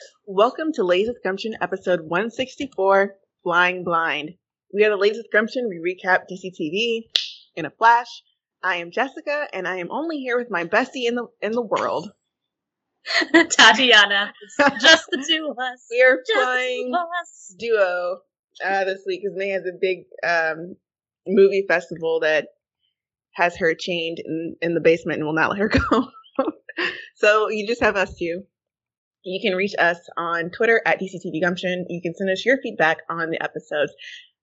Welcome to Ladies with Gumption, episode 164, Flying Blind. We are the Ladies with Gumption. We recap DC TV in a flash. I am Jessica, and I am only here with my bestie in the world, Tatiana. It's just the two of us. We are playing duo this week because May has a big movie festival that has her chained in the basement and will not let her go. So you just have us two. You can reach us on Twitter at DCTV Gumption. You can send us your feedback on the episodes,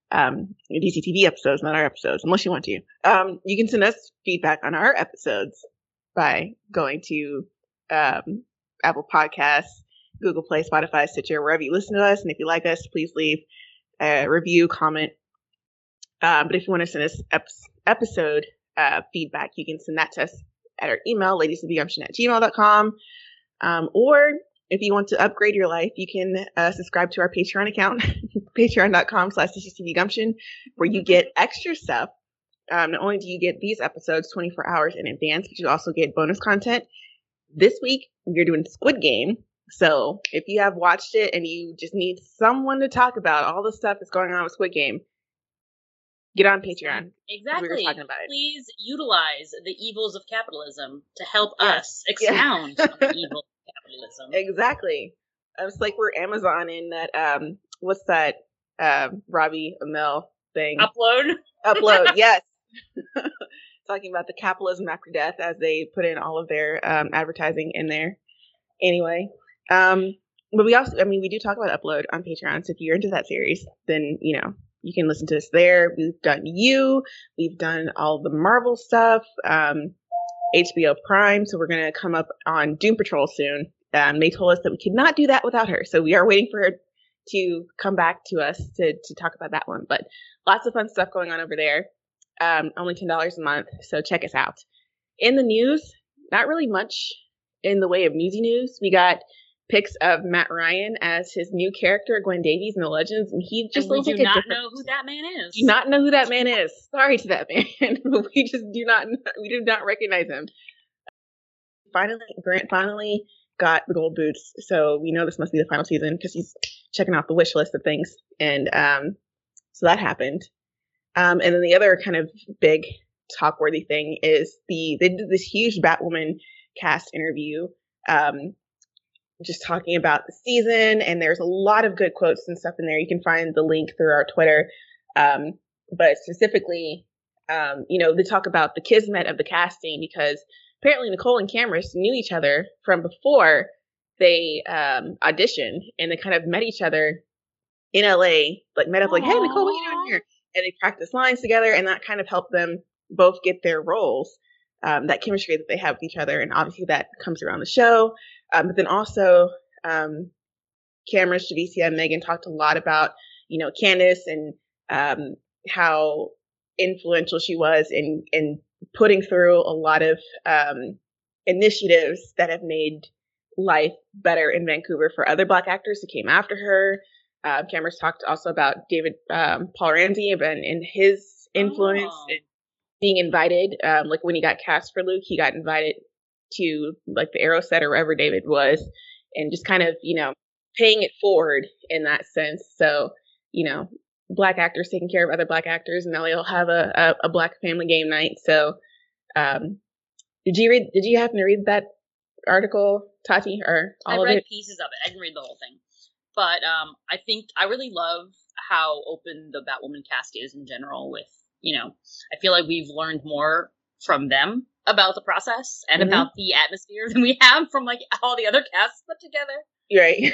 DCTV episodes, not our episodes, unless you want to. You can send us feedback on our episodes by going to Apple Podcasts, Google Play, Spotify, Stitcher, wherever you listen to us. And if you like us, please leave a review, comment. But if you want to send us episode feedback, you can send that to us at our email, ladieswithgumption@gmail.com. Or if you want to upgrade your life, you can subscribe to our Patreon account, patreon.com/DCTVGumption, where you get extra stuff. Not only do you get these episodes 24 hours in advance, but you also get bonus content. This week, we're doing Squid Game. So if you have watched it and you just need someone to talk about all the stuff that's going on with Squid Game, get on Patreon. Exactly. We were talking about it. Please utilize the evils of capitalism to help us expound on the evil of capitalism. Exactly. It's like we're Amazon in that, what's that Robbie Amell thing? Upload, yes. Talking about the capitalism after death as they put in all of their advertising in there. Anyway, but we do talk about Upload on Patreon. So if you're into that series, then, you can listen to us there. We've done we've done all the Marvel stuff, HBO Prime. So we're going to come up on Doom Patrol soon. They told us that we could not do that without her. So we are waiting for her to come back to us to talk about that one. But lots of fun stuff going on over there. Only $10 a month. So check us out. In the news, not really much in the way of newsy news. We got pics of Matt Ryan as his new character, Gwen Davies in the Legends, and he just looks like a different. We do not know who that man is. Do not know who that man is. Sorry to that man, but we just do not recognize him. Grant finally got the gold boots, so we know this must be the final season because he's checking off the wish list of things, and so that happened. And then the other kind of big talk-worthy thing is they did this huge Batwoman cast interview. Just talking about the season, and there's a lot of good quotes and stuff in there. You can find the link through our Twitter. But specifically, they talk about the kismet of the casting because apparently Nicole and Cameron knew each other from before they auditioned, and they kind of met each other in LA, met up hey, Nicole, what are you doing here? And they practiced lines together, and that kind of helped them both get their roles. That chemistry that they have with each other, and obviously that comes around the show. But then also, Cameron, Javicia, and Megan talked a lot about, Candace and how influential she was in putting through a lot of initiatives that have made life better in Vancouver for other Black actors who came after her. Cameron's talked also about David Paul Ramsey and his influence and being invited. When he got cast for Luke, he got invited to the Arrow set or wherever David was, and just kind of, paying it forward in that sense. So, Black actors taking care of other Black actors, and now they'll have a Black family game night. So, did you happen to read that article, Tati, or all of it? I read pieces of it. I didn't read the whole thing. But I think I really love how open the Batwoman cast is in general with, I feel like we've learned more from them about the process and about the atmosphere than we have from all the other casts put together. Right.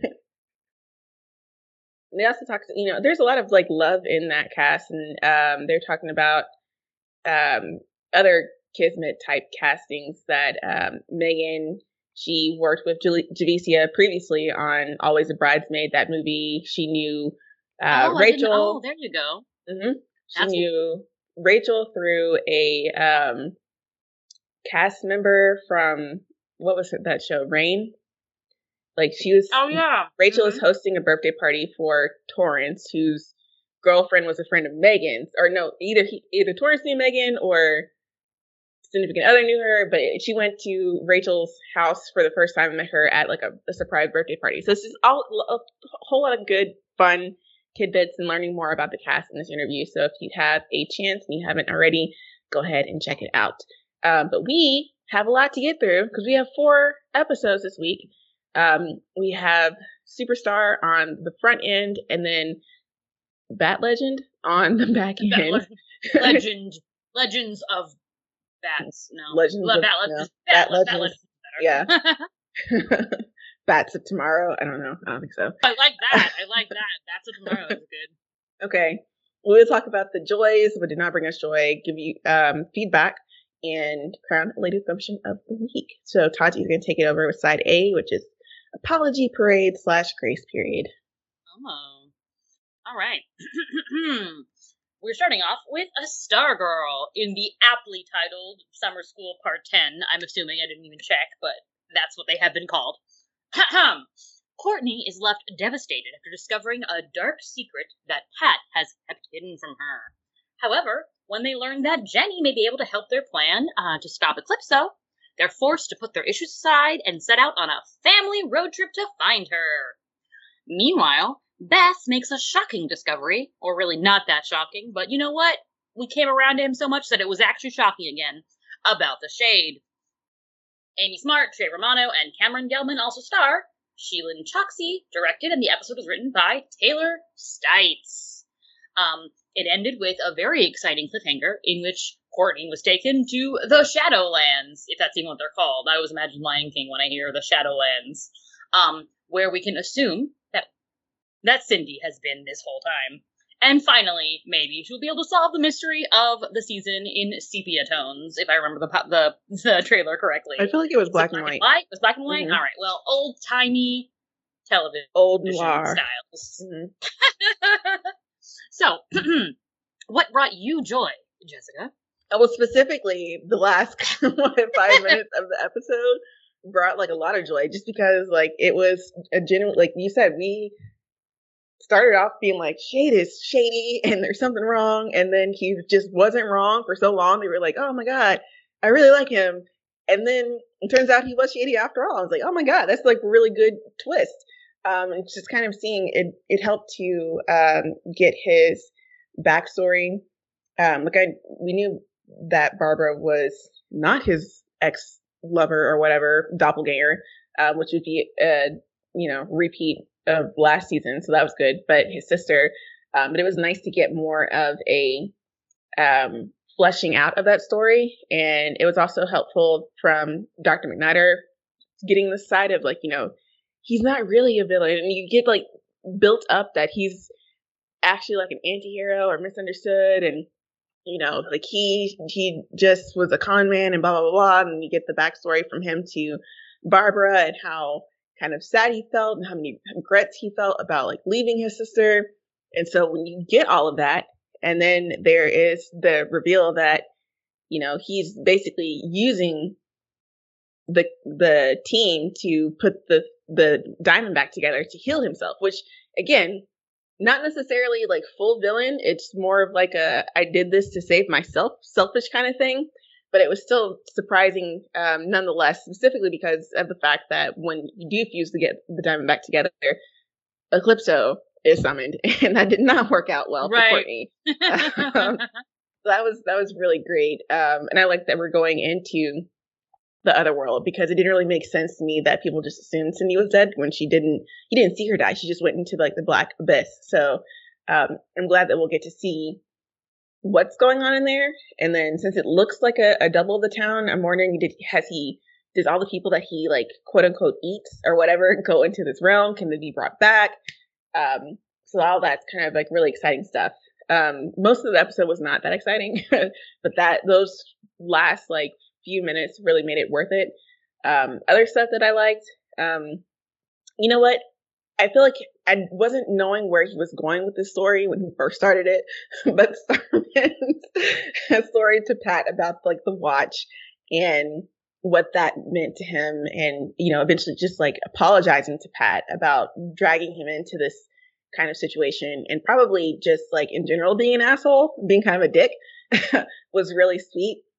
They also talk, there's a lot of love in that cast, and they're talking about other Kismet type castings that Megan, she worked with Javicia previously on Always a Bridesmaid, that movie. She knew Rachel. There you go. Mm-hmm. She knew Rachel through a cast member from, what was that show, Rain? She was. Oh yeah. Rachel is hosting a birthday party for Torrance, whose girlfriend was a friend of Megan's, or no, either Torrance knew Megan or significant other knew her, but she went to Rachel's house for the first time and met her at like a surprise birthday party. So it's just a whole lot of good, fun tidbits and learning more about the cast in this interview. So if you have a chance and you haven't already, go ahead and check it out. But we have a lot to get through because we have 4 episodes this week. We have Superstar on the front end and then Bat Legend on the back end. Legends of Bats. No. Bat Legends. Yeah. Bats of Tomorrow. I don't know. I don't think so. I like that. Bats of Tomorrow is good. Okay. We will talk about the joys, but did not bring us joy, give you feedback, and crown Lady Assumption of the week. So Tati is going to take it over with side A, which is Apology Parade / Grace Period. Oh. All right. We're starting off with a Stargirl in the aptly titled Summer School Part 10. I'm assuming, I didn't even check, but that's what they have been called. Courtney is left devastated after discovering a dark secret that Pat has kept hidden from her. However, when they learn that Jenny may be able to help their plan to stop Eclipso, they're forced to put their issues aside and set out on a family road trip to find her. Meanwhile, Beth makes a shocking discovery, or really not that shocking, but you know what? We came around to him so much that it was actually shocking again, about the Shade. Amy Smart, Trey Romano, and Cameron Gelman also star. Sheilin Choksi directed, and the episode was written by Taylor Stites. It ended with a very exciting cliffhanger in which Courtney was taken to the Shadowlands, if that's even what they're called. I always imagine Lion King when I hear the Shadowlands, where we can assume that Cindy has been this whole time. And finally, maybe she'll be able to solve the mystery of the season in sepia tones, if I remember the trailer correctly. I feel like it was black and white. It was black and white? Mm-hmm. All right. Well, old-timey television. Old noir styles. Mm-hmm. So, what brought you joy, Jessica? Well, specifically, the last 5 minutes of the episode brought like a lot of joy, just because like it was a genuine, like you said, we started off being like, Shade is shady and there's something wrong, and then he just wasn't wrong for so long. They were like, oh my god, I really like him, and then it turns out he was shady after all. I was like, oh my god, that's like a really good twist. And just kind of seeing it, it helped to get his backstory. We knew that Barbara was not his ex-lover or whatever, doppelganger, which would be a repeat of last season, so that was good. But his sister, but it was nice to get more of a fleshing out of that story, and it was also helpful from Dr. McNider getting the side of like, he's not really a villain, and you get like built up that he's actually like an anti-hero or misunderstood, and like he just was a con man and blah blah blah blah, and you get the backstory from him to Barbara and how kind of sad he felt and how many regrets he felt about like leaving his sister. And so when you get all of that, and then there is the reveal that he's basically using the team to put the Diamond back together to heal himself, which again, not necessarily like full villain. It's more of like I did this to save myself, selfish kind of thing. But it was still surprising nonetheless, specifically because of the fact that when you do fuse to get the Diamond back together, Eclipso is summoned, and that did not work out well for Courtney. So that was really great, and I like that we're going into the other world, because it didn't really make sense to me that people just assumed Cindy was dead when he didn't see her die. She just went into like the black abyss. So I'm glad that we'll get to see what's going on in there. And then since it looks like a double of the town, I'm wondering, does all the people that he like quote unquote eats or whatever go into this realm? Can they be brought back? So all that's kind of like really exciting stuff. Most of the episode was not that exciting, but those last like few minutes really made it worth it. Other stuff that I liked, you know what? I feel like I wasn't knowing where he was going with this story when he first started it, but started a story to Pat about like the watch and what that meant to him, and eventually just like apologizing to Pat about dragging him into this kind of situation, and probably just like in general being an asshole, being kind of a dick, was really sweet.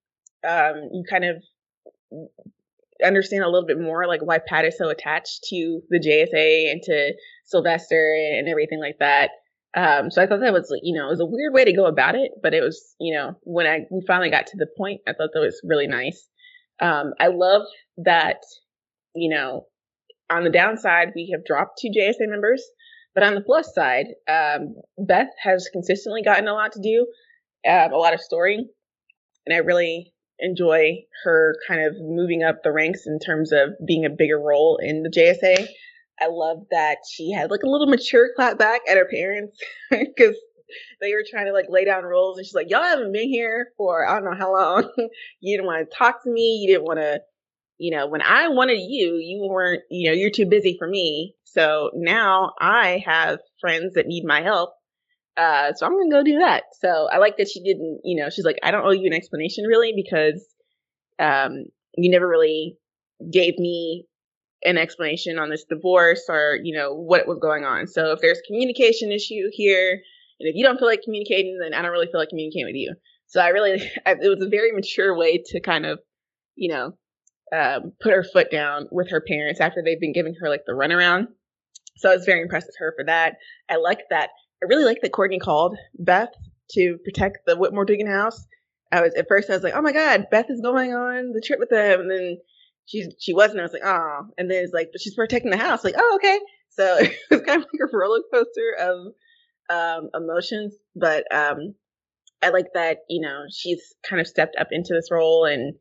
you kind of understand a little bit more like why Pat is so attached to the JSA and to Sylvester and everything like that. So I thought that was, it was a weird way to go about it, but it was, when we finally got to the point, I thought that was really nice. I love that, on the downside, we have dropped 2 JSA members, but on the plus side, Beth has consistently gotten a lot to do, a lot of story, and I really enjoy her kind of moving up the ranks in terms of being a bigger role in the JSA. I love that she had like a little mature clap back at her parents because they were trying to like lay down rules, and she's like, y'all haven't been here for I don't know how long. You didn't want to talk to me. You didn't want to, when I wanted you, you weren't, you're too busy for me. So now I have friends that need my help. So I'm going to go do that. So I like that she didn't, she's like, I don't owe you an explanation really because you never really gave me an explanation on this divorce or, what was going on. So if there's a communication issue here, and if you don't feel like communicating, then I don't really feel like communicating with you. So it was a very mature way to kind of, put her foot down with her parents after they've been giving her like the runaround. So I was very impressed with her for that. I really like that Courtney called Beth to protect the Whitmore Dugan house. At first I was like, oh my God, Beth is going on the trip with them. And then she wasn't. I was like, oh. And then it's like, but she's protecting the house. Like, oh, okay. So it was kind of like a roller coaster of emotions. But I like that, she's kind of stepped up into this role. And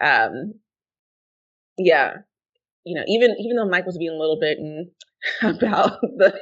yeah, even though Mike was being a little bit about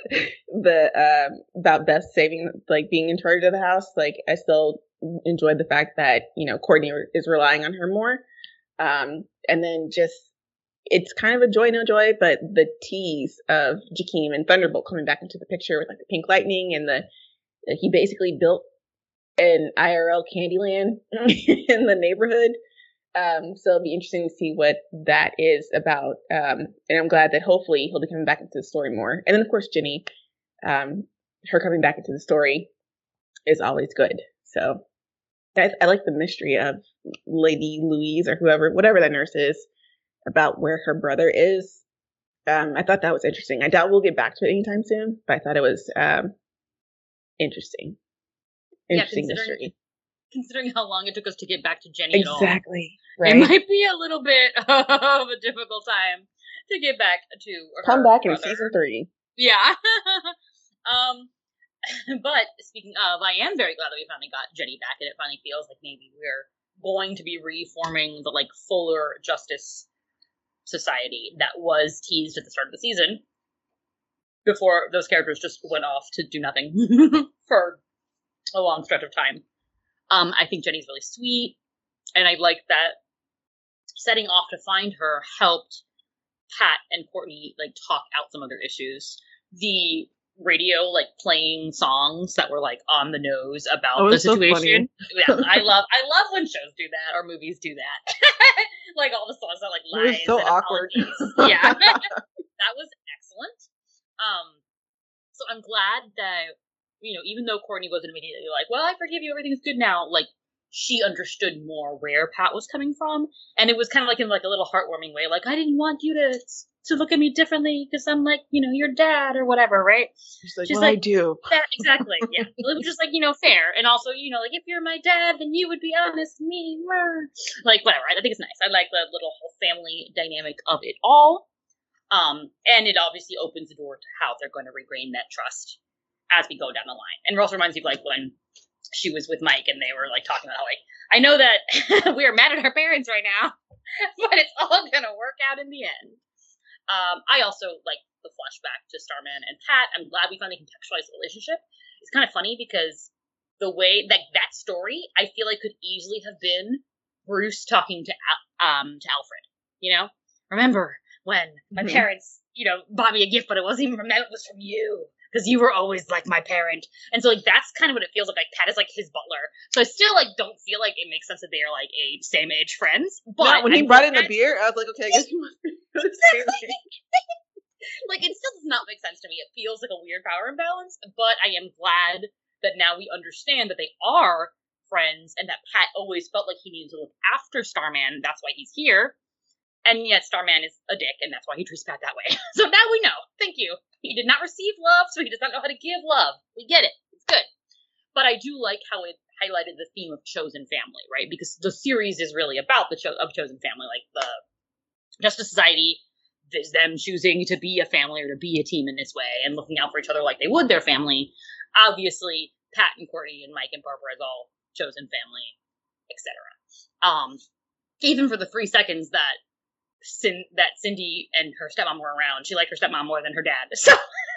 about Beth saving, like being in charge of the house, like I still enjoyed the fact that Courtney is relying on her more, and then just it's kind of a joy no joy, but the tease of Jakeem and Thunderbolt coming back into the picture with like the pink lightning and he basically built an IRL Candyland in the neighborhood. So it'll be interesting to see what that is about. And I'm glad that hopefully he'll be coming back into the story more. And then of course, Ginny, her coming back into the story is always good. So I like the mystery of Lady Louise or whatever that nurse is, about where her brother is. I thought that was interesting. I doubt we'll get back to it anytime soon, but I thought it was, interesting. Interesting mystery. Considering how long it took us to get back to Jenny at all. Exactly. Right. It might be a little bit of a difficult time to get back to her Come back brother. in season 3. Yeah. But speaking of, I am very glad that we finally got Jenny back, and it finally feels like maybe we're going to be reforming the like fuller Justice Society that was teased at the start of the season before those characters just went off to do nothing for a long stretch of time. I think Jenny's really sweet, and I like that setting off to find her helped Pat and Courtney like talk out some other issues. The radio like playing songs that were like on the nose about the situation. So yeah, I love when shows do that or movies do that. Like all the songs are like lies. It was so awkward. Yeah, that was excellent. So I'm glad that even though Courtney wasn't immediately like, well, I forgive you, everything's good now, like, she understood more where Pat was coming from, and it was kind of like in like a little heartwarming way, like, I didn't want you to look at me differently, because I'm like, your dad, or whatever, right? She's like, I do. Exactly, yeah. It was just like, fair, and also, like, if you're my dad, then you would be honest with me, like, whatever, I think it's nice. I like the little whole family dynamic of it all, and it obviously opens the door to how they're going to regain that trust as we go down the line. And it also reminds me of like when she was with Mike and they were like talking about how like, I know that we are mad at our parents right now, but it's all gonna work out in the end. I also like the flashback to Starman and Pat. I'm glad we finally contextualized the relationship. It's kind of funny because the way that story I feel like could easily have been Bruce talking to Alfred. Remember when my parents bought me a gift, but it wasn't even from them, it was from you. Because you were always like my parent. And so like that's kind of what it feels like. Like Pat is like his butler. So I still like don't feel like it makes sense that they are like same age friends. But when he brought in the beer, I was like, okay, I guess you must be the same age. Like it still does not make sense to me. It feels like a weird power imbalance. But I am glad that now we understand that they are friends, and that Pat always felt like he needed to look after Starman. That's why he's here. And yet Starman is a dick, and that's why he treats Pat that way. So now we know. Thank you. He did not receive love, so he does not know how to give love. We get it. It's good. But I do like how it highlighted the theme of chosen family, right? Because the series is really about the chosen family. Like, the Justice Society is them choosing to be a family or to be a team in this way and looking out for each other like they would their family. Obviously, Pat and Cordy and Mike and Barbara is all chosen family, etc. Even for the 3 seconds that Cindy and her stepmom were around, she liked her stepmom more than her dad. So,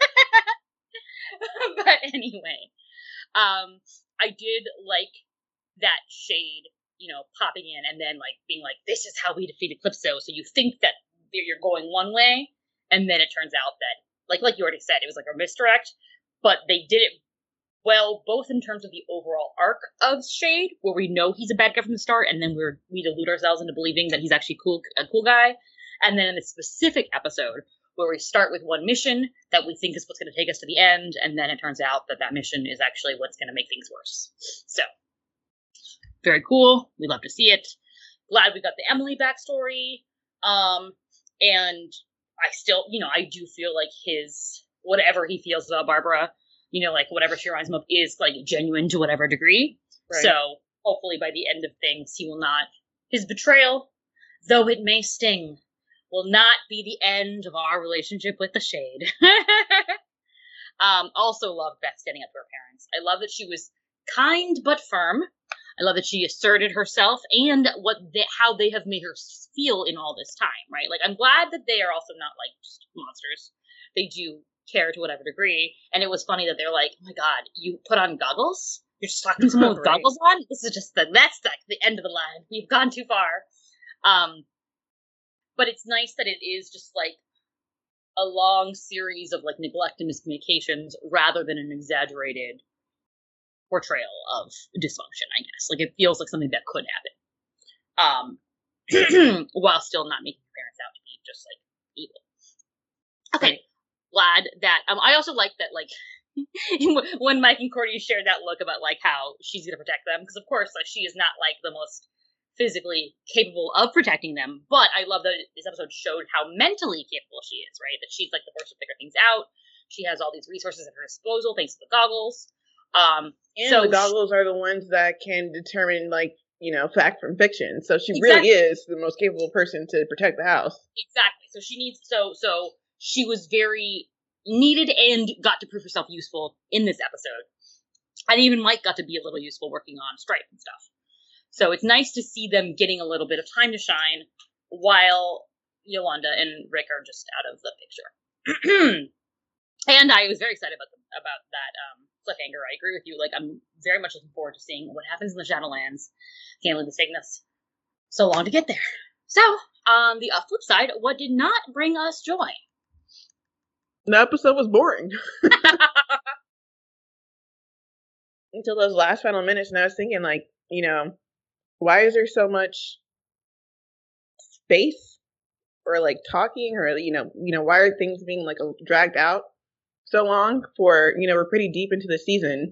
but anyway, I did like that Shade, popping in and then like being like, "This is how we defeat Eclipso." So you think that you're going one way, and then it turns out that, like you already said, it was like a misdirect. But they did it well, both in terms of the overall arc of Shade, where we know he's a bad guy from the start, and then we delude ourselves into believing that he's actually a cool guy. And then in the specific episode, where we start with one mission that we think is what's going to take us to the end, and then it turns out that mission is actually what's going to make things worse. So, very cool. We love to see it. Glad we got the Emily backstory. And I still, I do feel like whatever he feels about Barbara, like whatever she reminds him of is like genuine to whatever degree. Right. So hopefully by the end of things, his betrayal, though it may sting, will not be the end of our relationship with the Shade. Also love Beth standing up to her parents. I love that she was kind but firm. I love that she asserted herself and how they have made her feel in all this time, right? Like, I'm glad that they are also not like just monsters. They do care to whatever degree. And it was funny that they're like, "Oh my God, you put on goggles? You're just talking to someone with right. goggles on? This is just that's like the end of the line. We've gone too far." But it's nice that it is just like a long series of like neglect and miscommunications rather than an exaggerated portrayal of dysfunction, I guess. Like, it feels like something that could happen. While still not making your parents out to be just like evil. Okay. Glad that I also like that, like, when Mike and Cordy shared that look about like how she's gonna protect them, because of course, like, she is not like the most physically capable of protecting them, but I love that this episode showed how mentally capable she is, right? That she's like the first to figure things out. She has all these resources at her disposal thanks to the goggles. And so the goggles are the ones that can determine, like, fact from fiction. So she really is the most capable person to protect the house. Exactly. So she needs so she was very needed and got to prove herself useful in this episode. And even Mike got to be a little useful working on Stripe and stuff. So it's nice to see them getting a little bit of time to shine while Yolanda and Rick are just out of the picture. And I was very excited about that cliffhanger. I agree with you. Like, I'm very much looking forward to seeing what happens in the Shadowlands. Can't believe it's taken us so long to get there. So, on the flip side, what did not bring us joy? The episode was boring. Until those last final minutes, and I was thinking, like, why is there so much space or like talking, or why are things being like dragged out so long for, we're pretty deep into the season.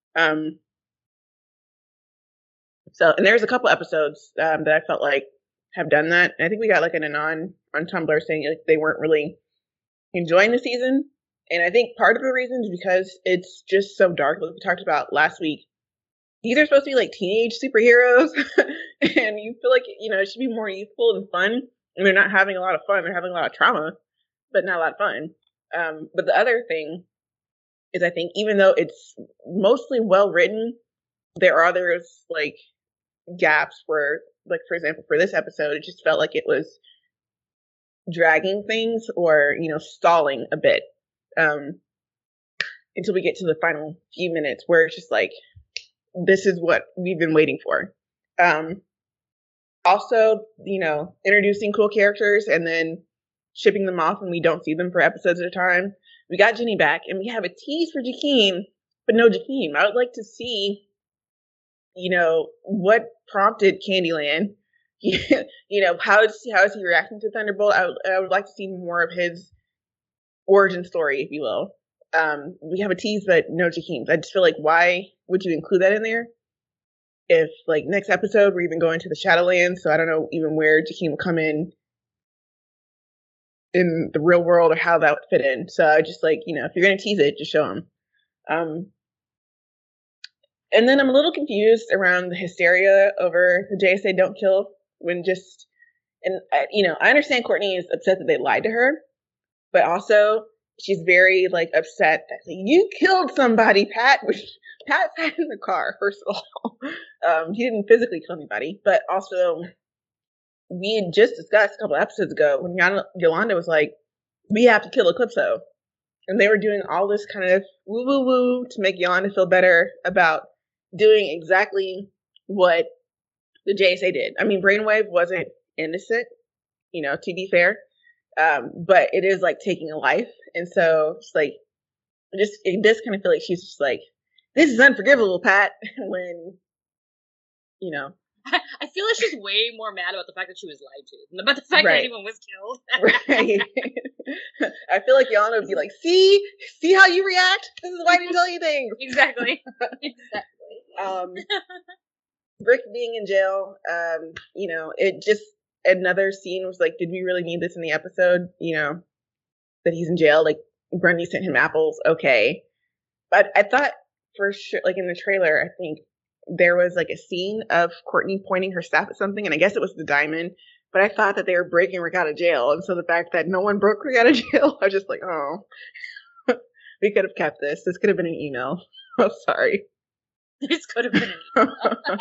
So, and there's a couple episodes that I felt like have done that. And I think we got like an anon on Tumblr saying like they weren't really enjoying the season. And I think part of the reason is because it's just so dark, like we talked about last week. These are supposed to be like teenage superheroes, and you feel like, it should be more youthful and fun. And they're not having a lot of fun. They're having a lot of trauma, but not a lot of fun. But the other thing is, I think even though it's mostly well written, there are others like gaps where, like, for example, for this episode, it just felt like it was dragging things or, stalling a bit until we get to the final few minutes where it's just like, this is what we've been waiting for. Also, introducing cool characters and then shipping them off when we don't see them for episodes at a time. We got Ginny back, and we have a tease for Jakeem, but no Jakeem. I would like to see, what prompted Candyland. How is he reacting to Thunderbolt? I would like to see more of his origin story, if you will. We have a tease, but no Jakeem. I just feel like, why would you include that in there? if like next episode we're even going to the Shadowlands, so I don't know even where Jakeem will come in the real world or how that would fit in. So I just like, if you're gonna tease it, just show him. And then I'm a little confused around the hysteria over the JSA don't kill when just, and I understand Courtney is upset that they lied to her, but also she's very like upset that you killed somebody, Pat, which Pat sat in the car, first of all. He didn't physically kill anybody, but also we had just discussed a couple episodes ago when Yolanda was like, we have to kill Eclipso. And they were doing all this kind of woo-woo-woo to make Yolanda feel better about doing exactly what the JSA did. I mean, Brainwave wasn't innocent, to be fair. But it is like taking a life. And so it's like, it does kind of feel like she's just like, this is unforgivable, Pat, when, I feel like she's way more mad about the fact that she was lied to than about the fact Right. that anyone was killed. Right. I feel like Yolanda would be like, see how you react? This is why I didn't tell you things. Exactly. Rick being in jail, it just, another scene was like, did we really need this in the episode? That he's in jail, like Grundy sent him apples, okay. But I thought for sure, like in the trailer, I think there was like a scene of Courtney pointing her staff at something, and I guess it was the diamond, but I thought that they were breaking Rick out of jail. And so the fact that no one broke Rick out of jail, I was just like, oh, we could have kept this. This could have been an email. Oh, sorry. This could have been an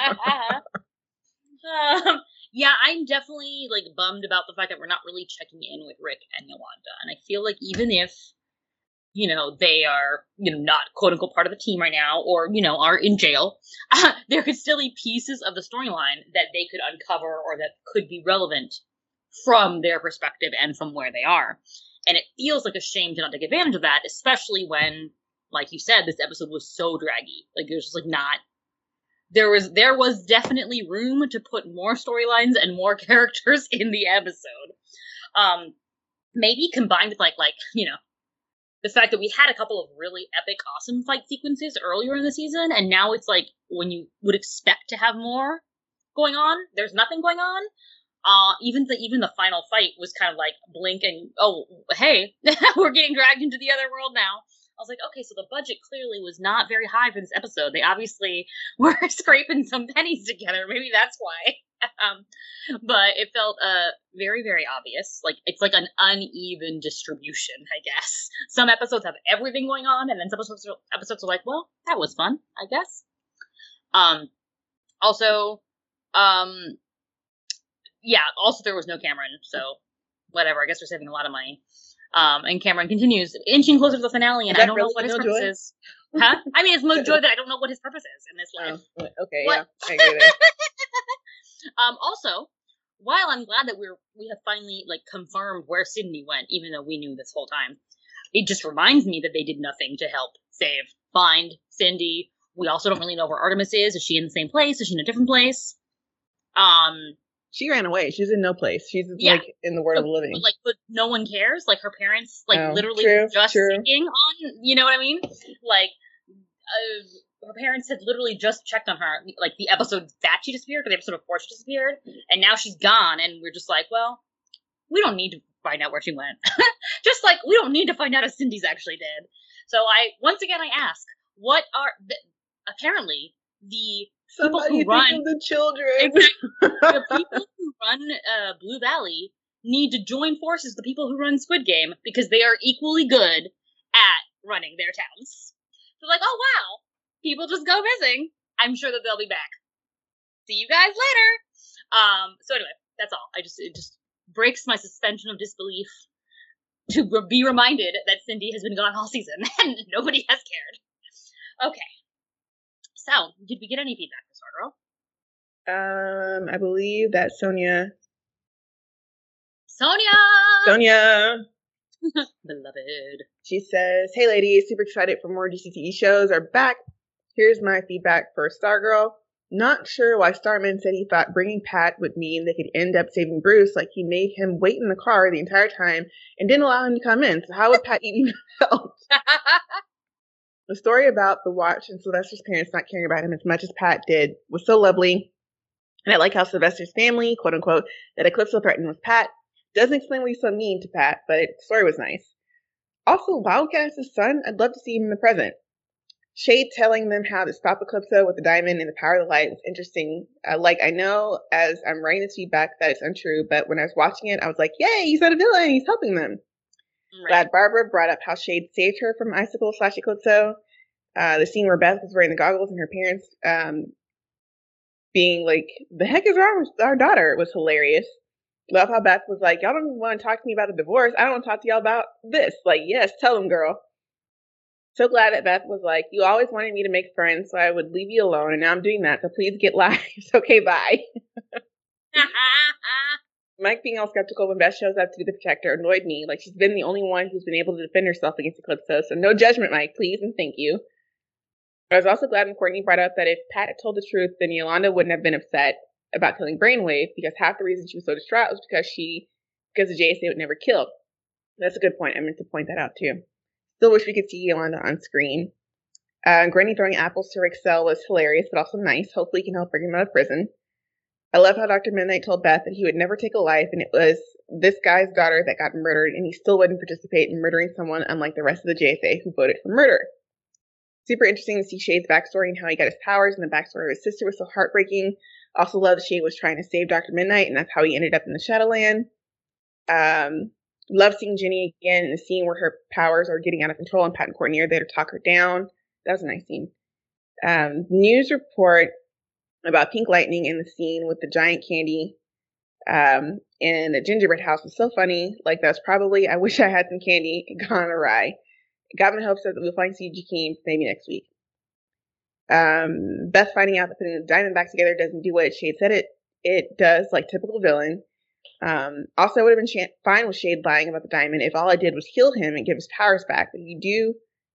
email. Yeah, I'm definitely like bummed about the fact that we're not really checking in with Rick and Yolanda. And I feel like even if, they are, not quote unquote part of the team right now or, are in jail, there could still be pieces of the storyline that they could uncover or that could be relevant from their perspective and from where they are. And it feels like a shame to not take advantage of that, especially when, like you said, this episode was so draggy. Like, it was just like not. There was definitely room to put more storylines and more characters in the episode. Maybe combined with like the fact that we had a couple of really epic, awesome fight sequences earlier in the season, and now it's like when you would expect to have more going on, there's nothing going on. Even the final fight was kind of like blink and oh hey, we're getting dragged into the other world now. I was like, okay, so the budget clearly was not very high for this episode. They obviously were scraping some pennies together. Maybe that's why. But it felt very, very obvious. Like, it's like an uneven distribution, I guess. Some episodes have everything going on, and then some episodes are like, well, that was fun, I guess. Also there was no Cameron, so whatever. I guess we're saving a lot of money. And Cameron continues, inching closer to the finale, and I don't know what his purpose is. Huh? I mean, it's Mojoy that I don't know what his purpose is in this life. Oh, okay, what? Yeah, I get it. Also, while I'm glad that we have finally confirmed where Sydney went, even though we knew this whole time, it just reminds me that they did nothing to help find Cindy. We also don't really know where Artemis is. Is she in the same place? Is she in a different place? She ran away. She's in no place. She's in the world of the living. But no one cares. Like, her parents, literally just thinking on, you know what I mean? Her parents had literally just checked on her, the episode that she disappeared, or the episode before she disappeared, and now she's gone, and we're just like, well, we don't need to find out where she went. Just like, we don't need to find out if Cindy's actually dead. So once again, I ask, what are, apparently, the people who run the children. The people who run Blue Valley need to join forces with the people who run Squid Game because they are equally good at running their towns. They're like, oh wow, people just go missing. I'm sure that they'll be back. See you guys later. So anyway, that's all. It just breaks my suspension of disbelief to be reminded that Cindy has been gone all season and nobody has cared. Okay. So, did we get any feedback for Stargirl? I believe that Sonia. Beloved. She says, hey ladies, super excited for more DC TV shows are back. Here's my feedback for Stargirl. Not sure why Starman said he thought bringing Pat would mean they could end up saving Bruce, like he made him wait in the car the entire time and didn't allow him to come in. So how would Pat even felt? The story about the watch and Sylvester's parents not caring about him as much as Pat did was so lovely. And I like how Sylvester's family, quote unquote, that Eclipso threatened was Pat. Doesn't explain why he's so mean to Pat, but the story was nice. Also, Wildcat is his son. I'd love to see him in the present. Shade telling them how to stop Eclipso with the diamond and the power of the light was interesting. I know as I'm writing this feedback that it's untrue, but when I was watching it, I was like, yay, he's not a villain. He's helping them. Right. Glad Barbara brought up how Shade saved her from Icicle/Eclipso. The scene where Beth was wearing the goggles and her parents being like, the heck is wrong with our daughter? It was hilarious. Love how Beth was like, y'all don't want to talk to me about the divorce. I don't want to talk to y'all about this. Like, yes, tell them, girl. So glad that Beth was like, you always wanted me to make friends, so I would leave you alone, and now I'm doing that, so please get lives. Okay, bye. Mike being all skeptical when Beth shows up to be the protector annoyed me. Like, she's been the only one who's been able to defend herself against Eclipso, so no judgment, Mike, please, and thank you. I was also glad when Courtney brought up that if Pat had told the truth, then Yolanda wouldn't have been upset about killing Brainwave, because half the reason she was so distraught was because the JSA would never killed. That's a good point. I meant to point that out, too. Still wish we could see Yolanda on screen. Granny throwing apples to Rick's cell was hilarious, but also nice. Hopefully he can help bring him out of prison. I love how Dr. Midnight told Beth that he would never take a life, and it was this guy's daughter that got murdered, and he still wouldn't participate in murdering someone, unlike the rest of the JSA who voted for murder. Super interesting to see Shade's backstory and how he got his powers, and the backstory of his sister was so heartbreaking. Also love that Shade was trying to save Dr. Midnight, and that's how he ended up in the Shadowland. Love seeing Ginny again in the scene where her powers are getting out of control and Pat and Courtney are there to talk her down. That was a nice scene. News report about Pink Lightning in the scene with the giant candy in the gingerbread house was so funny. Like, that's probably, I wish I had some candy gone awry. Gavin Hope says that we'll find C.G. Keene maybe next week. Beth finding out that putting the diamond back together doesn't do what Shade said it does, like typical villain. Also, I would have been fine with Shade lying about the diamond if all I did was heal him and give his powers back. But you do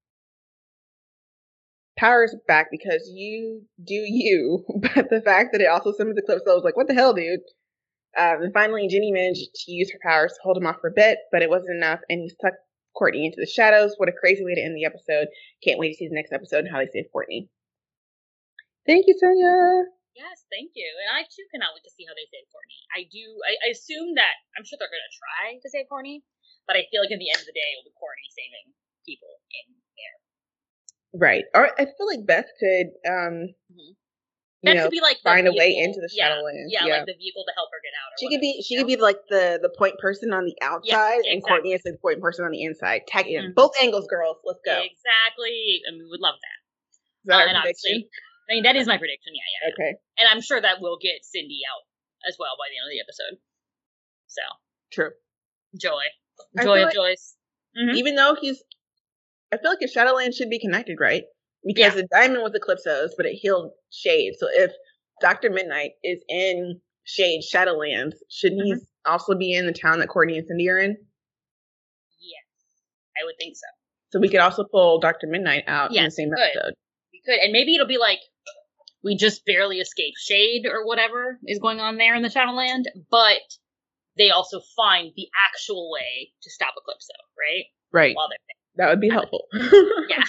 powers back because you do you. But the fact that it also summons Eclipso, I was like, what the hell, dude? And finally, Ginny managed to use her powers to hold him off for a bit, but it wasn't enough, and he stuck Courtney into the shadows. What a crazy way to end the episode. Can't wait to see the next episode and how they save Courtney. Thank you, Sonia. Yes, thank you. And I, too, cannot wait to see how they save Courtney. I assume that, I'm sure they're going to try to save Courtney, but I feel like at the end of the day, it will be Courtney saving people in there. Right. Or I feel like Beth could, Beth could be like find vehicle, a way into the Shadowlands. Yeah, like the vehicle to help her get out. She could be like the point person on the outside, and Courtney is the point person on the inside. Tag in both angles, girls. Let's go. Exactly, and we would love that. Is that our prediction? I mean, that is my prediction. Yeah. Okay. And I'm sure that will get Cindy out as well by the end of the episode. So true. Joy of joys. Mm-hmm. Even though I feel like his Shadowland should be connected, right? Because the diamond was Eclipso's, but it healed Shade. So if Dr. Midnight is in Shade's Shadowlands, shouldn't he also be in the town that Courtney and Cindy are in? Yes, I would think so. So we could also pull Dr. Midnight out in the same episode. We could, and maybe it'll be like we just barely escaped Shade or whatever is going on there in the Shadowland, but they also find the actual way to stop Eclipso, right? Right. While they're there. That would be helpful. Yeah.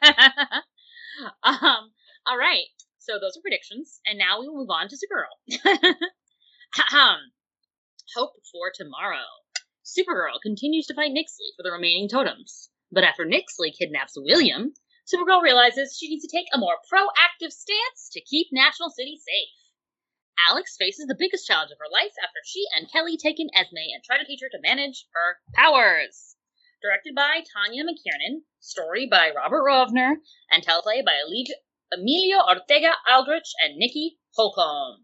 All right. So those are predictions, and now we will move on to Supergirl. Hope for tomorrow. Supergirl continues to fight Nyxly for the remaining totems, but after Nyxly kidnaps William, Supergirl realizes she needs to take a more proactive stance to keep National City safe. Alex faces the biggest challenge of her life after she and Kelly take in Esme and try to teach her to manage her powers. Directed by Tanya McKiernan, story by Robert Rovner, and teleplay by Emilio Ortega Aldrich and Nikki Holcomb.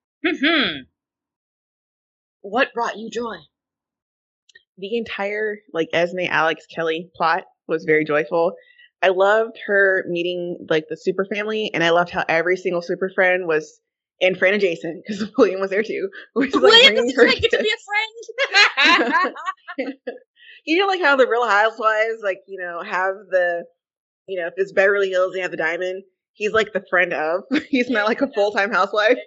What brought you joy? The entire Esme, Alex, Kelly plot was very joyful. I loved her meeting the super family, and I loved how every single super friend was and Fran adjacent, because William was there too. William doesn't get to be a friend. You know, how the Real Housewives, have the, if it's Beverly Hills, they have the diamond. He's the friend of. He's not a full-time housewife.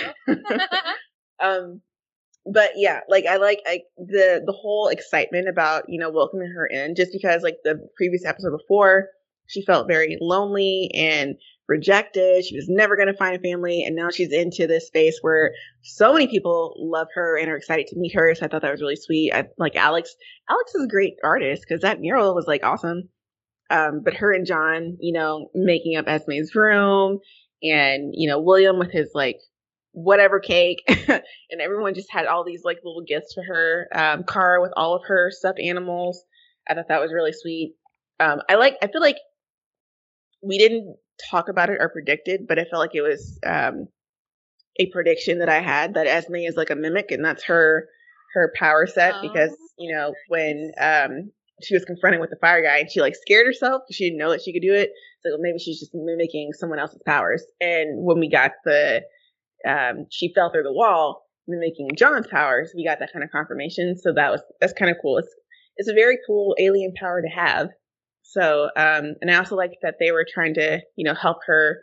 But yeah, I like the whole excitement about, welcoming her in, just because the previous episode before, she felt very lonely and rejected. She was never going to find a family. And now she's into this space where so many people love her and are excited to meet her. So I thought that was really sweet. I like Alex. Alex is a great artist because that mural was like awesome. But her and John, making up Esme's room, and, William with his like whatever cake, and everyone just had all these like little gifts for her. Kara with all of her stuffed animals. I thought that was really sweet. I feel like we didn't talk about it or predict it, but I felt like it was a prediction that I had that Esme is like a mimic, and that's her power set because when she was confronted with the fire guy and she like scared herself because she didn't know that she could do it. So maybe she's just mimicking someone else's powers. And when we got she fell through the wall mimicking John's powers, we got that kind of confirmation. So that's kind of cool. It's a very cool alien power to have. So, and I also like that they were trying to, help her,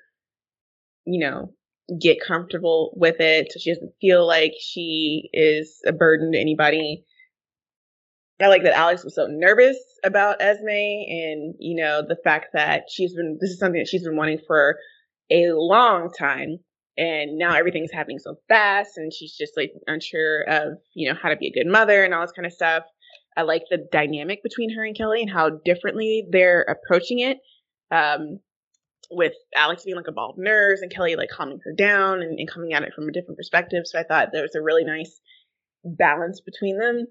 get comfortable with it so she doesn't feel like she is a burden to anybody. I like that Alex was so nervous about Esme and, the fact that this is something that she's been wanting for a long time. And now everything's happening so fast and she's just like unsure of, how to be a good mother and all this kind of stuff. I like the dynamic between her and Kelly and how differently they're approaching it. With Alex being like a bald nurse and Kelly like calming her down and coming at it from a different perspective. So I thought there was a really nice balance between them.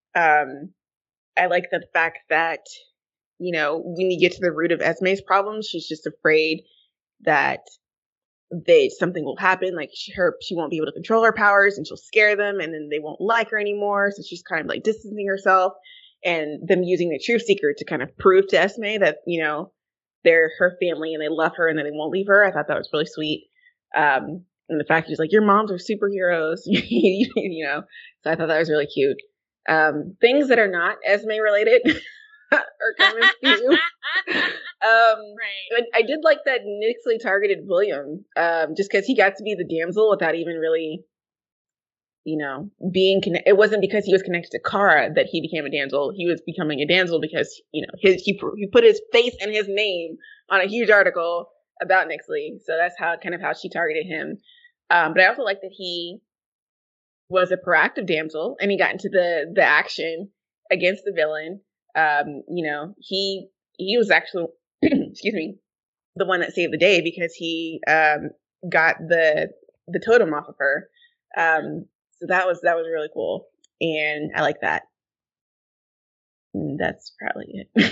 I like the fact that, when you get to the root of Esme's problems, she's just afraid that something will happen. Like she won't be able to control her powers and she'll scare them and then they won't like her anymore. So she's kind of like distancing herself, and them using the Truth Seeker to kind of prove to Esme that, they're her family and they love her and that they won't leave her. I thought that was really sweet. And the fact that she's like, your moms are superheroes, so I thought that was really cute. Things that are not Esme related are coming to you. Right. I did like that Nixley targeted William, just because he got to be the damsel without even really, being connected. It wasn't because he was connected to Kara that he became a damsel. He was becoming a damsel because, he put his face and his name on a huge article about Nixley. So that's how she targeted him. But I also like that he was a proactive damsel and he got into the action against the villain. He was actually, excuse me, the one that saved the day because he got the totem off of her. So that was really cool, and I like that. And that's probably it.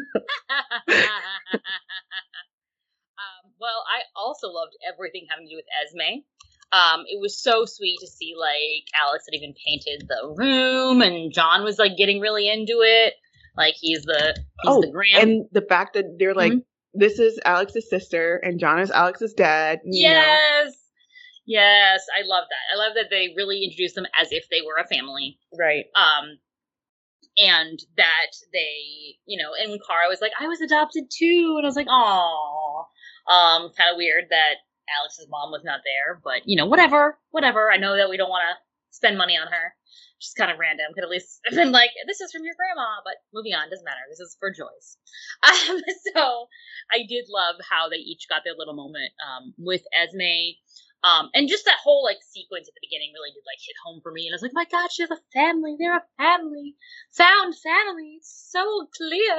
Well, I also loved everything having to do with Esme. It was so sweet to see like Alex had even painted the room, and John was like getting really into it. Like he's the grand. And the fact that they're like, this is Alex's sister and John is Alex's dad. Yes. Yes, I love that. I love that they really introduced them as if they were a family. Right. And that they, and when Kara was like, I was adopted too, and I was like, aw. Kind of weird that Alex's mom was not there, but whatever. I know that we don't want to spend money on her. Just kind of random. Could at least have been like, this is from your grandma, but moving on, doesn't matter. This is for Joyce. So I did love how they each got their little moment with Esme. And just that whole like sequence at the beginning really did like hit home for me. And I was like, my God, she has a family. They're a family. Found family. It's so clear.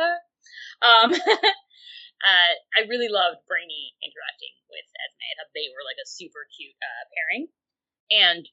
I really loved Brainy interacting with Esme. I thought they were like a super cute pairing. And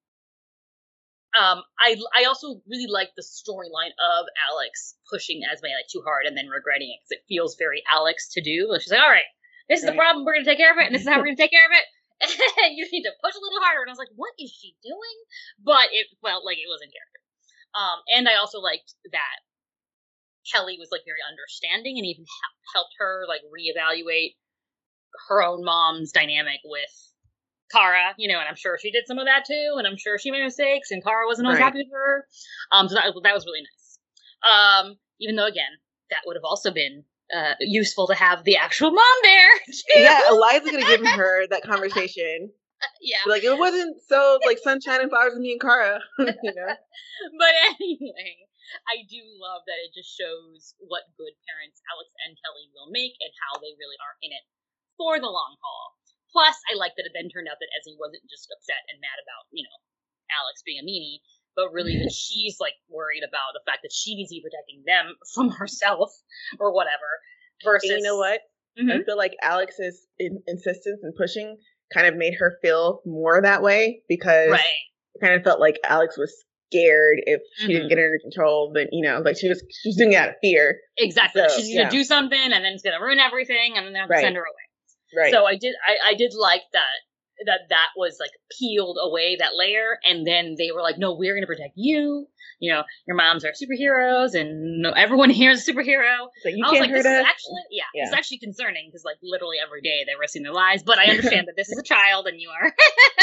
I also really liked the storyline of Alex pushing Esme like too hard and then regretting it because it feels very Alex to do. She's like, all right, this is the problem. We're going to take care of it. And this is how we're going to take care of it. You need to push a little harder. And I was like, what is she doing? But it felt like it was in character. And I also liked that Kelly was like very understanding and even helped her like reevaluate her own mom's dynamic with Kara, and I'm sure she did some of that too, and I'm sure she made mistakes, and Kara wasn't always happy with her. So that was really nice. Even though, again, that would have also been useful to have the actual mom there, too. Yeah, Eliza could have given her that conversation. Yeah. Like, it wasn't so, like, sunshine and flowers with me and Kara, But anyway, I do love that it just shows what good parents Alex and Kelly will make and how they really are in it for the long haul. Plus, I like that it then turned out that Ezzy wasn't just upset and mad about, Alex being a meanie, but really that she's like worried about the fact that she needs to be protecting them from herself or whatever. Versus, and you know what? I feel like Alex's insistence and pushing kind of made her feel more that way because it kind of felt like Alex was scared if she didn't get it under control. But like she was doing it out of fear. Exactly. So, she's gonna do something, and then it's gonna ruin everything, and then they have to send her away. Right. So I did like that was like peeled away, that layer, and then they were like, no, we're gonna protect you. Your moms are superheroes, and everyone here is a superhero. So you can't hurt us. It's actually concerning because like literally every day they're risking their lives. But I understand that this is a child, and you are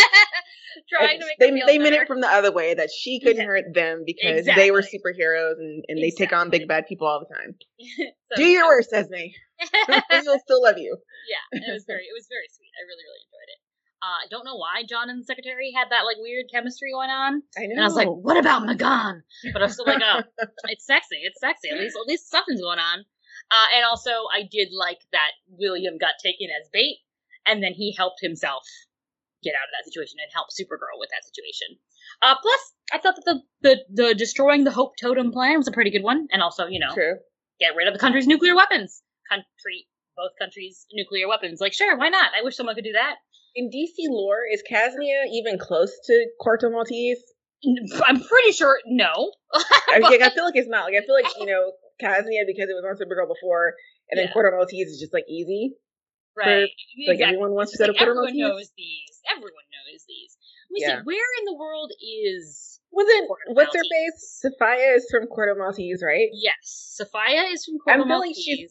trying to make they meant it from the other way that she couldn't hurt them because they were superheroes and they take on big bad people all the time. So, do your worst, Esme. We'll still love you. Yeah, it was very sweet. I really, really enjoyed it. I don't know why John and the secretary had that like weird chemistry going on. I know. And I was like, what about McGonn? But I was still like, oh, it's sexy. It's sexy. At least something's going on. And also, I did like that William got taken as bait, and then he helped himself get out of that situation and help Supergirl with that situation. Plus, I thought that the destroying the Hope Totem plan was a pretty good one, and also, True. Get rid of the country's nuclear weapons. Both countries' nuclear weapons. Like, sure, why not? I wish someone could do that. In DC lore, is Casnia even close to Corto Maltese? I'm pretty sure no. I feel like it's not. Like, I feel like, Casnia, because it was on Supergirl before, and then Corto Maltese is just, like, easy. Right. Like, everyone wants to go to Corto Maltese? Everyone knows these. Let me see, where in the world is... What's her face? Sophia is from Corto Maltese, right? Yes. Sophia is from Corto Maltese.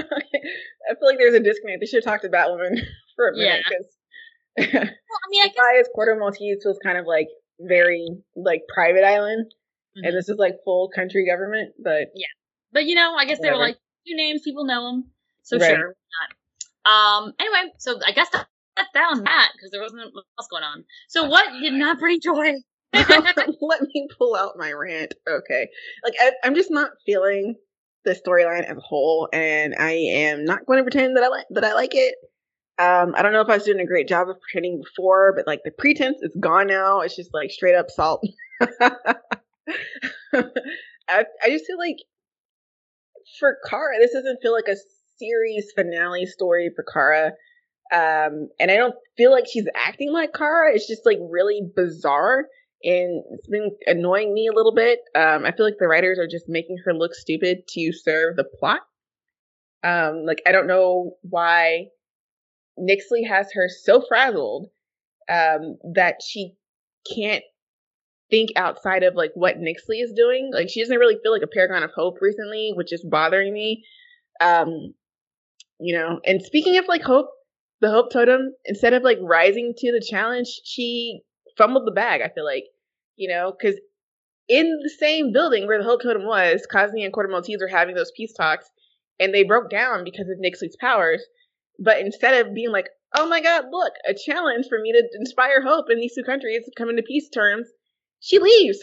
I feel like there's a disconnect. They should have talked to Batwoman for a minute, because... Sophia's Corto Maltese feels kind of like very like private island, and this is like full country government. But I guess they were like 2 names, people know them, so sure, not. Anyway, so I guess that down that because there wasn't much else going on. So what did not bring joy? Let me pull out my rant. Okay, like I'm just not feeling the storyline as a whole, and I am not going to pretend that I like it. I don't know if I was doing a great job of pretending before, but like the pretense is gone now. It's just like straight up salt. I just feel like for Kara, this doesn't feel like a series finale story for Kara. And I don't feel like she's acting like Kara. It's just like really bizarre, and it's been annoying me a little bit. I feel like the writers are just making her look stupid to serve the plot. Like I don't know why Nyxly has her so frazzled that she can't think outside of like what Nyxly is doing. Like she doesn't really feel like a paragon of hope recently, which is bothering me. And speaking of like hope, the Hope Totem, instead of like rising to the challenge, she fumbled the bag, I feel like, because in the same building where the Hope Totem was, Casnia and Corto Maltese were having those peace talks, and they broke down because of Nyxly's powers. But instead of being like, oh my god, look, a challenge for me to inspire hope in these 2 countries coming to peace terms, she leaves.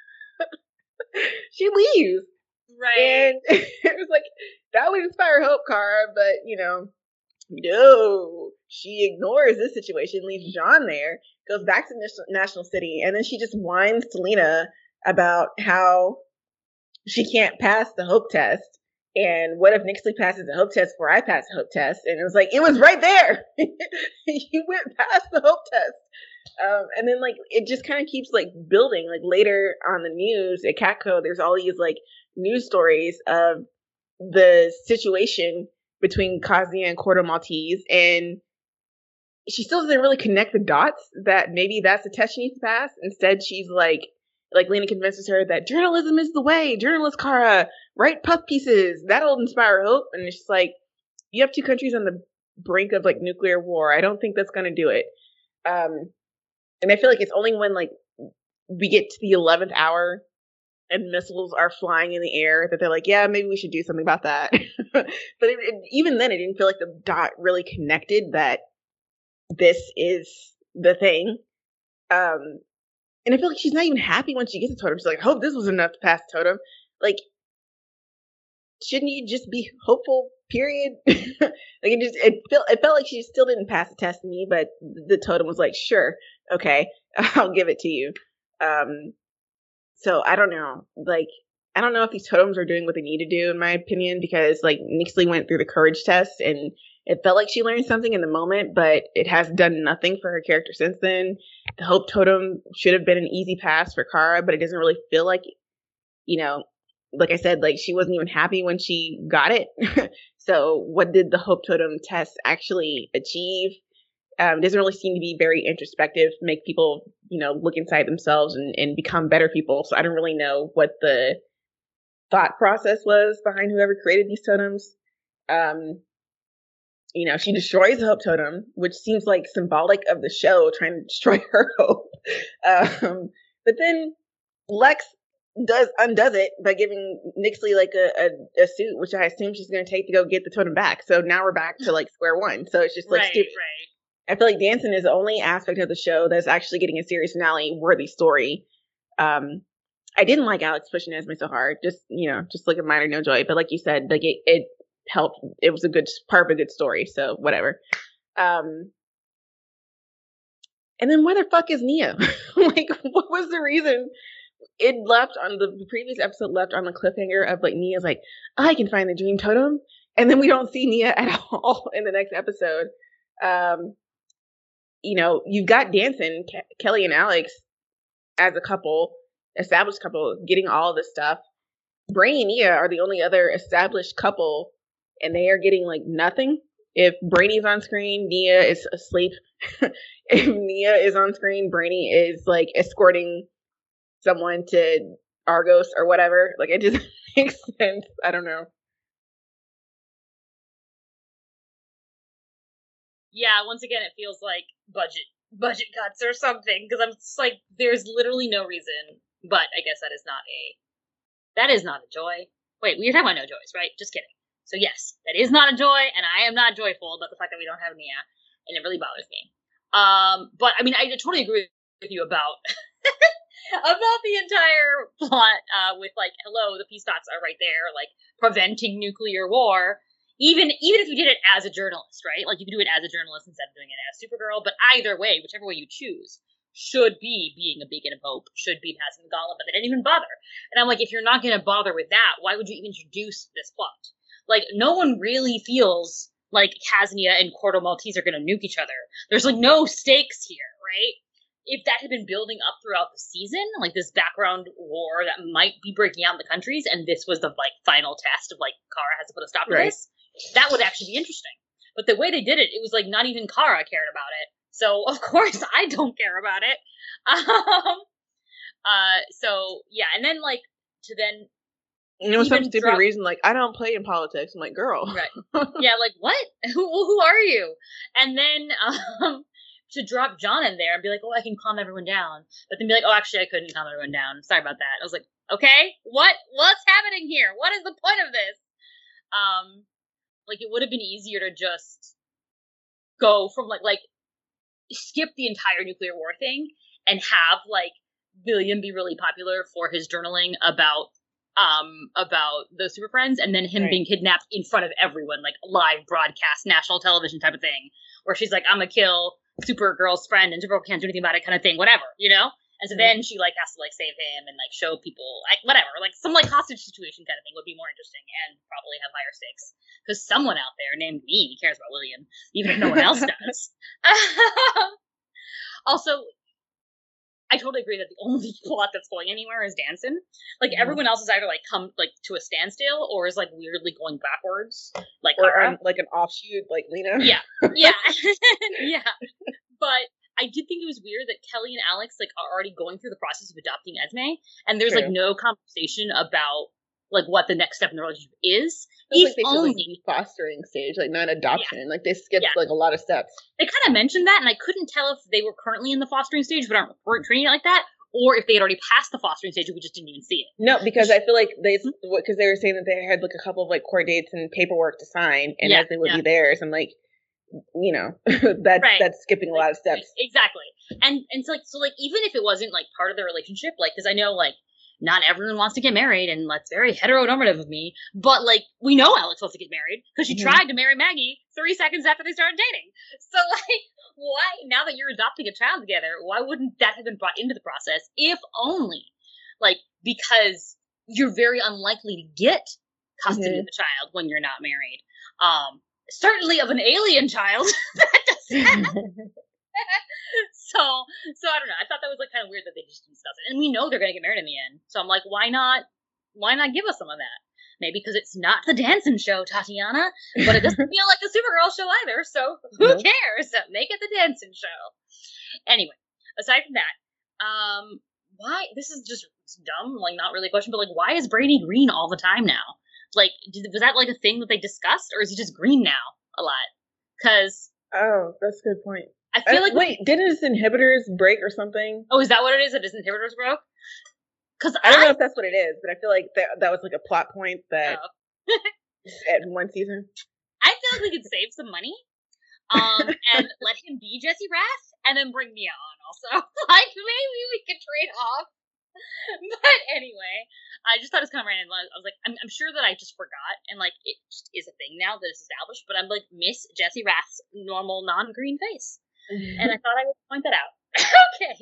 She leaves. Right. And it was like, that would inspire hope, Kara, but, no. She ignores this situation, leaves John there, goes back to National City, and then she just whines to Lena about how she can't pass the hope test. And what if Nyxly passes the hope test before I pass the hope test? And it was like, it was right there. You went past the hope test. And then like, it just kind of keeps like building. Like later on the news at Catco, there's all these like news stories of the situation between Casnia and Corto Maltese. And she still doesn't really connect the dots that maybe that's the test she needs to pass. Instead, she's like Lena convinces her that journalism is the way. Journalist Kara, write puff pieces. That'll inspire hope. And it's just like, you have 2 countries on the brink of like nuclear war. I don't think that's going to do it. And I feel like it's only when like we get to the 11th hour and missiles are flying in the air that they're like, yeah, maybe we should do something about that. But even then, it didn't feel like the dot really connected that this is the thing. And I feel like she's not even happy when she gets a totem. She's like, I hope this was enough to pass the totem. like, shouldn't you just be hopeful? Period. It felt like she still didn't pass the test to me, but the totem was like, sure, okay, I'll give it to you. So I don't know. Like, I don't know if these totems are doing what they need to do, in my opinion, because like Nyxly went through the courage test and it felt like she learned something in the moment, but it has done nothing for her character since then. The hope totem should have been an easy pass for Kara, but it doesn't really feel like, like I said, like she wasn't even happy when she got it. So what did the hope totem test actually achieve? It doesn't really seem to be very introspective, make people, look inside themselves and become better people. So I don't really know what the thought process was behind whoever created these totems. She destroys the hope totem, which seems like symbolic of the show trying to destroy her hope. But then Lex undoes it by giving Nyxly like a suit, which I assume she's going to take to go get the totem back. So now we're back to like square one. So it's just like stupid. Right. I feel like dancing is the only aspect of the show that's actually getting a series finale worthy story. I didn't like Alex pushing Esme so hard. Just like a minor no joy. But like you said, like it helped. It was a good part of a good story. So whatever. And then where the fuck is Nia? Like, what was the reason? It left on the previous episode left on the cliffhanger of like Nia's like, I can find the dream totem. And then we don't see Nia at all in the next episode. You've got dancing, Kelly and Alex as a couple, established couple, getting all of this stuff. Brainy and Nia are the only other established couple, and they are getting like nothing. If Brainy's on screen, Nia is asleep. If Nia is on screen, Brainy is like escorting someone to Argos or whatever. Like, it just makes sense. I don't know. Yeah, once again, it feels like budget cuts or something, because I'm just like, there's literally no reason. But I guess that is not a joy. Wait, we were talking about no joys, right? Just kidding. So yes, that is not a joy, and I am not joyful about the fact that we don't have Nia, and it really bothers me. But I mean, I totally agree with you about about the entire plot with like, hello, the peace dots are right there, like preventing nuclear war. Even if you did it as a journalist, right? Like, you could do it as a journalist instead of doing it as Supergirl. But either way, whichever way you choose, should be being a beacon of hope, should be passing the gauntlet, but they didn't even bother. And I'm like, if you're not going to bother with that, why would you even introduce this plot? Like, no one really feels like Casnia and Corto Maltese are going to nuke each other. There's, like, no stakes here, right? If that had been building up throughout the season, like this background war that might be breaking out in the countries, and this was the, like, final test of, like, Kara has to put a stop to this, that would actually be interesting. But the way they did it, it was like not even Kara cared about it. So, of course, I don't care about it. So, yeah, and then, like, to then... And it was some stupid reason, like, I don't play in politics. I'm like, girl. Right. Yeah, like, what? Who are you? And then, to drop John in there and be like, oh, I can calm everyone down. But then be like, oh, actually, I couldn't calm everyone down. Sorry about that. I was like, okay, what's happening here? What is the point of this? Like, it would have been easier to just go from, like, skip the entire nuclear war thing and have, like, William be really popular for his journaling about the Super Friends, and then him being kidnapped in front of everyone, like, live broadcast, national television type of thing, where she's like, I'm gonna kill Supergirl's friend, and Supergirl can't do anything about it kind of thing, whatever, And so then she, like, has to, like, save him and, like, show people, like, whatever. Like, some, like, hostage situation kind of thing would be more interesting and probably have higher stakes. Because someone out there named me cares about William, even if no one else does. Also, I totally agree that the only plot that's going anywhere is Danson. Like, everyone else is either, like, come, like, to a standstill or is, like, weirdly going backwards. Like, or like an offshoot, like Lena. Yeah. Yeah. Yeah. But I did think it was weird that Kelly and Alex, like, are already going through the process of adopting Esme, and there's, like, no conversation about, like, what the next step in the relationship is. If like only should, like, fostering stage, like, not adoption. Yeah. Like, they skipped, like, a lot of steps. They kind of mentioned that, and I couldn't tell if they were currently in the fostering stage, but weren't treating it like that, or if they had already passed the fostering stage and we just didn't even see it. No, because I feel like because they were saying that they had, like, a couple of, like, court dates and paperwork to sign, and Esme would be theirs, and, like, that's skipping a lot of steps. Exactly. And so even if it wasn't, like, part of the relationship, like, because I know, like, not everyone wants to get married, and that's very heteronormative of me, but, like, we know Alex wants to get married, because she tried to marry Maggie 3 seconds after they started dating. So, like, why, now that you're adopting a child together, why wouldn't that have been brought into the process, if only, like, because you're very unlikely to get custody of the child when you're not married. Certainly of an alien child. That doesn't happen. So I don't know. I thought that was, like, kind of weird that they just didn't discuss it. And we know they're going to get married in the end. So I'm like, why not give us some of that? Maybe because it's not the dancing show, Tatiana, but it doesn't feel like the Supergirl show either. So who cares? Make it the dancing show. Anyway, aside from that, why, this is just dumb, like, not really a question, but, like, why is Brady green all the time now? Like, was that, like, a thing that they discussed, or is he just green now a lot? Because... Oh, that's a good point. I feel like... Wait, didn't his inhibitors break or something? Oh, is that what it is, that his inhibitors broke? Because I don't know if that's what it is, but I feel like that was, like, a plot point that... at one season. I feel like we could save some money, and let him be Jesse Rath, and then bring Mia on also. Like, maybe we could trade off. But anyway, I just thought it was kind of random. I was like, I'm sure that I just forgot, and, like, it just is a thing now that it's established, but I'm like, miss Jesse Rath's normal non-green face. And I thought I would point that out. Okay.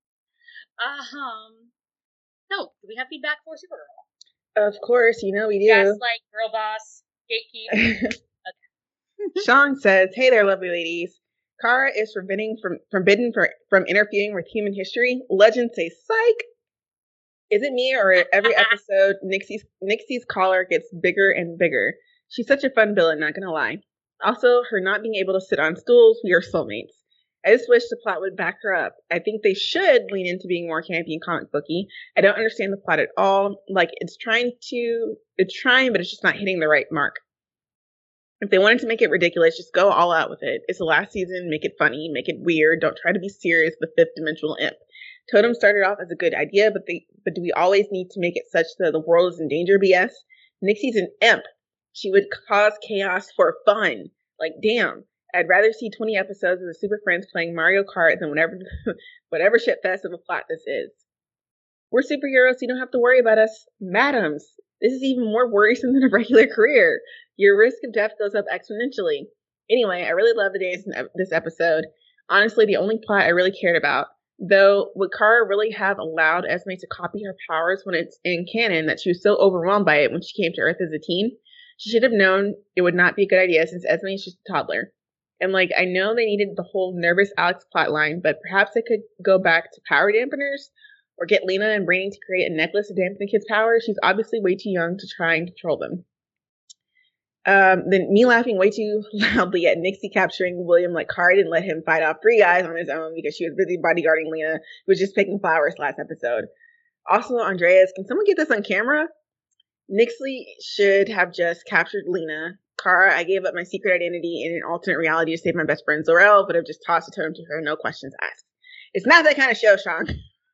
So, do we have feedback for Supergirl? Of course, you know we do. Yes, like, girl boss, gatekeep. Okay. Sean says, "Hey there, lovely ladies. Kara is forbidden from interfering with human history. Legends say psych. Is it me, or every episode Nixie's collar gets bigger and bigger? She's such a fun villain, not gonna lie. Also, her not being able to sit on stools, we are soulmates. I just wish the plot would back her up. I think they should lean into being more campy and comic booky. I don't understand the plot at all. Like, it's trying, but it's just not hitting the right mark. If they wanted to make it ridiculous, just go all out with it. It's the last season, make it funny, make it weird. Don't try to be serious, the fifth dimensional imp. Totem started off as a good idea, but do we always need to make it such that the world is in danger, BS? Nixie's an imp. She would cause chaos for fun. Like, damn. I'd rather see 20 episodes of the Super Friends playing Mario Kart than whatever shitfest of a plot this is. We're superheroes, so you don't have to worry about us. Madams, this is even more worrisome than a regular career. Your risk of death goes up exponentially. Anyway, I really love the days in this episode. Honestly, the only plot I really cared about. Though, would Kara really have allowed Esme to copy her powers when it's in canon that she was so overwhelmed by it when she came to Earth as a teen? She should have known it would not be a good idea since Esme is just a toddler. And, like, I know they needed the whole nervous Alex plotline, but perhaps they could go back to power dampeners or get Lena and Brainy to create a necklace to dampen the kid's powers. She's obviously way too young to try and control them. Then me laughing way too loudly at Nixie capturing William like Kara didn't let him fight off 3 guys on his own because she was busy bodyguarding Lena, who was just picking flowers last episode. Also, Andreas, can someone get this on camera? Nixie should have just captured Lena. Kara, I gave up my secret identity in an alternate reality to save my best friend Zor-El, but I've just tossed a totem to her, no questions asked. It's not that kind of show, Sean.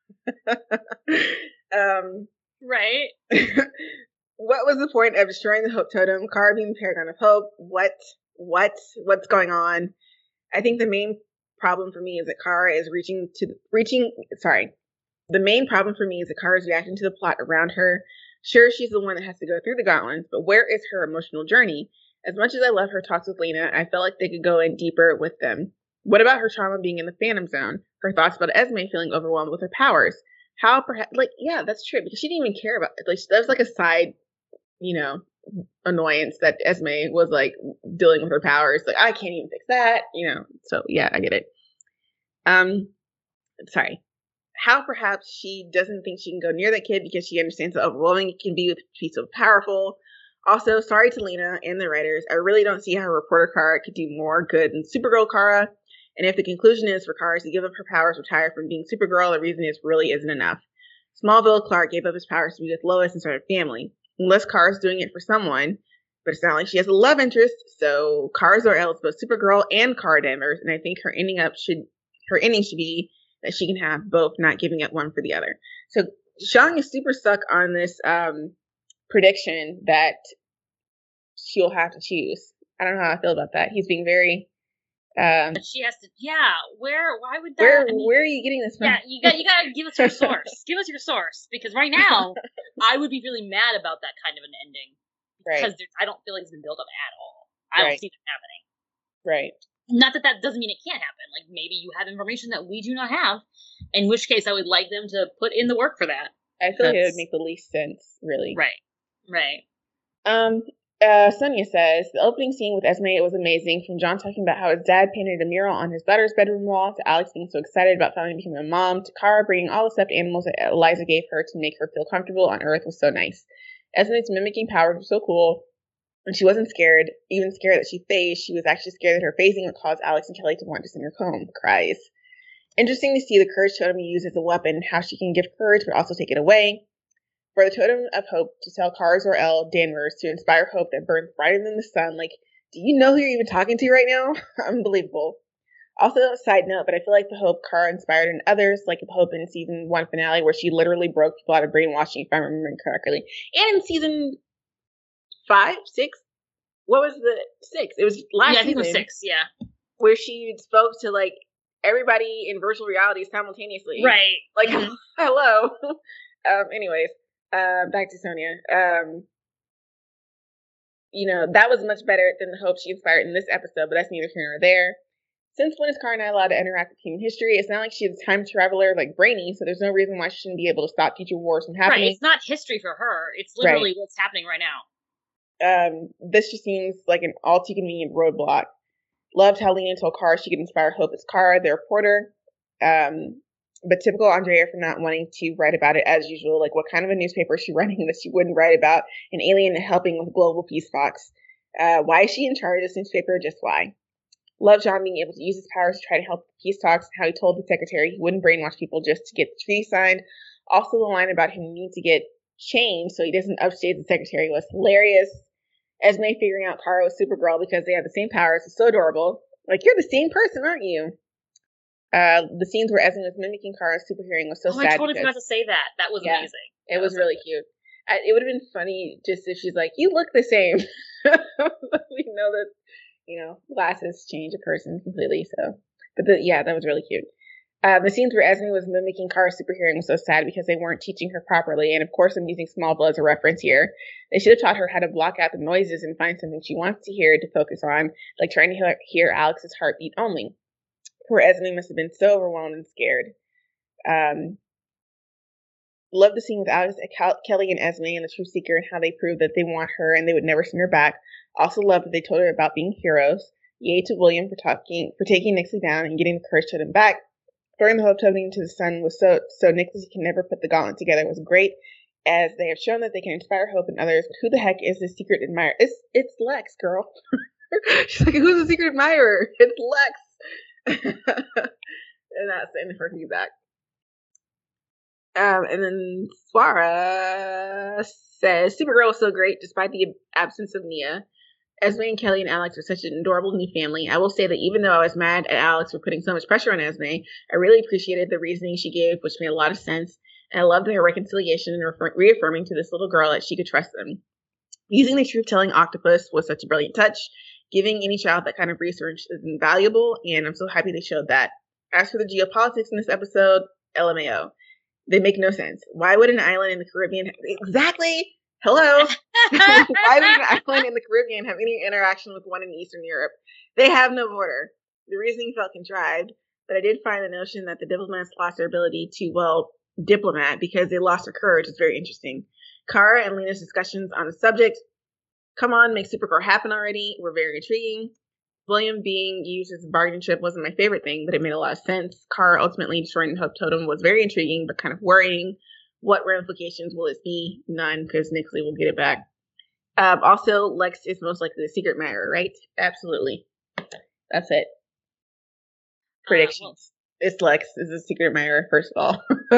Right. What was the point of destroying the Hope Totem? Kara being the Paragon of Hope? What's going on? I think the main problem for me is that Kara is the main problem for me is that Kara is reacting to the plot around her. Sure, she's the one that has to go through the Gauntlets, but where is her emotional journey? As much as I love her talks with Lena, I felt like they could go in deeper with them. What about her trauma being in the Phantom Zone? Her thoughts about Esme feeling overwhelmed with her powers? How perhaps, yeah, that's true, because she didn't even care about it. Like, that was like a side, annoyance that Esme was, like, dealing with her powers. Like, I can't even fix that, So, yeah, I get it. Sorry. How perhaps she doesn't think she can go near that kid because she understands how overwhelming it can be with she's so powerful. Also, sorry to Lena and the writers. I really don't see how reporter Kara could do more good than Supergirl Kara. And if the conclusion is for Kara to give up her powers, retire from being Supergirl, the reason really isn't enough. Smallville Clark gave up his powers to be with Lois and start a family. Unless Kara's doing it for someone, but it's not like she has a love interest. So Kara Zor-El is both Supergirl and Kara Danvers, and I think her ending should be that she can have both, not giving up one for the other. So Sean is super stuck on this prediction that she'll have to choose. I don't know how I feel about that. He's being very But she has to. Yeah, why would that? Where are you getting this from? Yeah, you gotta give us your source. Give us your source, because right now I would be really mad about that kind of an ending, because I don't feel like it's been built up at all. I don't see that happening. Right. Not that doesn't mean it can't happen. Like, maybe you have information that we do not have, in which case I would like them to put in the work for that. I feel like it would make the least sense, really. Right. Sonia says, the opening scene with Esme was amazing, from John talking about how his dad painted a mural on his daughter's bedroom wall, to Alex being so excited about finally becoming a mom, to Kara bringing all the stuffed animals that Eliza gave her to make her feel comfortable on Earth was so nice. Esme's mimicking powers were so cool, and she wasn't scared, even scared that she phased. She was actually scared that her phasing would cause Alex and Kelly to want to send her home. Cries. Interesting to see the courage totem used as a weapon, how she can give courage but also take it away. For the totem of hope to tell Kara Zor-El Danvers to inspire hope that burns brighter than the sun. Like, do you know who you're even talking to right now? Unbelievable. Also, a side note, but I feel like the hope Kara inspired in others, like the hope in season 1 finale, where she literally broke people out of brainwashing, if I'm remembering correctly. And in season 5, 6? What was the 6? It was last season. I think it was 6, yeah. Where she spoke to, like, everybody in virtual reality simultaneously. Right. Like, hello. Anyways. Back to Sonia. That was much better than the hope she inspired in this episode, but that's neither here nor there. Since when is Kara not allowed to interact with human history? It's not like she's a time traveler like Brainy, so there's no reason why she shouldn't be able to stop future wars from happening. Right, it's not history for her. It's literally what's happening right now. This just seems like an all too convenient roadblock. Loved how Lena told Kara she could inspire hope as Kara, the reporter. But typical Andrea for not wanting to write about it as usual. Like, what kind of a newspaper is she running that she wouldn't write about an alien helping with global peace talks? Why is she in charge of this newspaper? Just why? Love John being able to use his powers to try to help peace talks, and how he told the secretary he wouldn't brainwash people just to get the treaty signed. Also, the line about him needing to get changed so he doesn't upstage the secretary was hilarious. Esme figuring out Kara was Supergirl because they have the same powers is so adorable. Like, you're the same person, aren't you? The scenes where Esme was mimicking Kara's super hearing was so sad. I totally forgot to say that. That was amazing. It was really cute. It would have been funny just if she's like, you look the same. We know that, glasses change a person completely. So, but that was really cute. The scenes where Esme was mimicking Kara's super hearing was so sad because they weren't teaching her properly. And of course, I'm using Smallville as a reference here. They should have taught her how to block out the noises and find something she wants to hear to focus on, like trying to hear Alex's heartbeat only. Poor Esme must have been so overwhelmed and scared. Love the scene with Alex, Kelly, and Esme and the Truth Seeker, and how they proved that they want her and they would never send her back. Also love that they told her about being heroes. Yay to William for taking Nixie down and getting the courage to them back. Throwing the hope totem into the sun was so Nixie can never put the gauntlet together was great, as they have shown that they can inspire hope in others. But who the heck is this secret admirer? It's Lex, girl. She's like, who's the secret admirer? It's Lex. And that's the end of her feedback. And then Swara says, Supergirl was so great despite the absence of Nia. Esme and Kelly and Alex are such an adorable new family. I will say that even though I was mad at Alex for putting so much pressure on Esme, I really appreciated the reasoning she gave, which made a lot of sense. And I loved their reconciliation and reaffirming to this little girl that she could trust them. Using the truth-telling octopus was such a brilliant touch. Giving any child that kind of research is invaluable, and I'm so happy they showed that. As for the geopolitics in this episode, LMAO. They make no sense. Why would an island in the Caribbean... Exactly! Hello! Why would an island in the Caribbean have any interaction with one in Eastern Europe? They have no border. The reasoning felt contrived, but I did find the notion that the diplomats lost their ability to, diplomat because they lost their courage is very interesting. Kara and Lena's discussions on the subject, come on, make Supergirl happen already, were very intriguing. William being used as a bargaining chip wasn't my favorite thing, but it made a lot of sense. Kara ultimately destroying the Hope Totem was very intriguing, but kind of worrying. What ramifications will it be? None, because Nixley will get it back. Also, Lex is most likely the secret admirer, right? Absolutely. That's it. Predictions. It's Lex is the secret admirer, first of all. I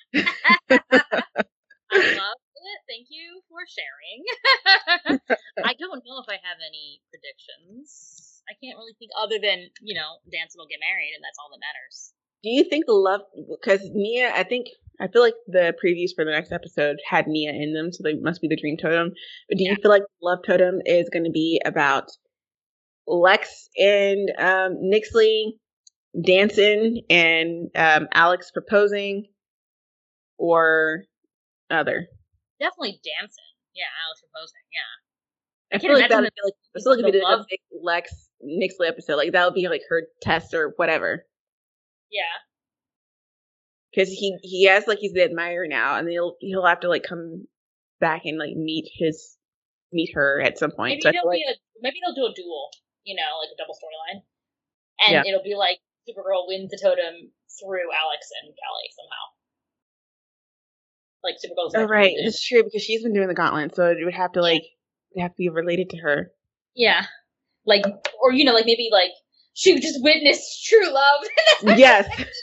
love it. Thank you for sharing. I don't know if I have any predictions. I can't really think other than, Danson will get married and that's all that matters. Do you think because Nia, I feel like the previews for the next episode had Nia in them, so they must be the Dream Totem. But do you feel like Love Totem is going to be about Lex and Nyxly dancing and Alex proposing, or other? Definitely dancing. Yeah, Alex proposing. Yeah. I feel like that would be like, I feel like it'd be like a big Lex Nyxly episode. Like that would be like her test or whatever. Yeah. Because he has like he's the admirer now, and he'll have to like come back and like meet her at some point. Maybe they'll do a duel, like a double storyline, and it'll be like Supergirl wins the totem through Alex and Callie somehow. Like Supergirl's. Oh right, it's true because she's been doing the gauntlet, so it would have to like they have to be related to her. Yeah, like or like maybe like she just witnessed true love. Yes.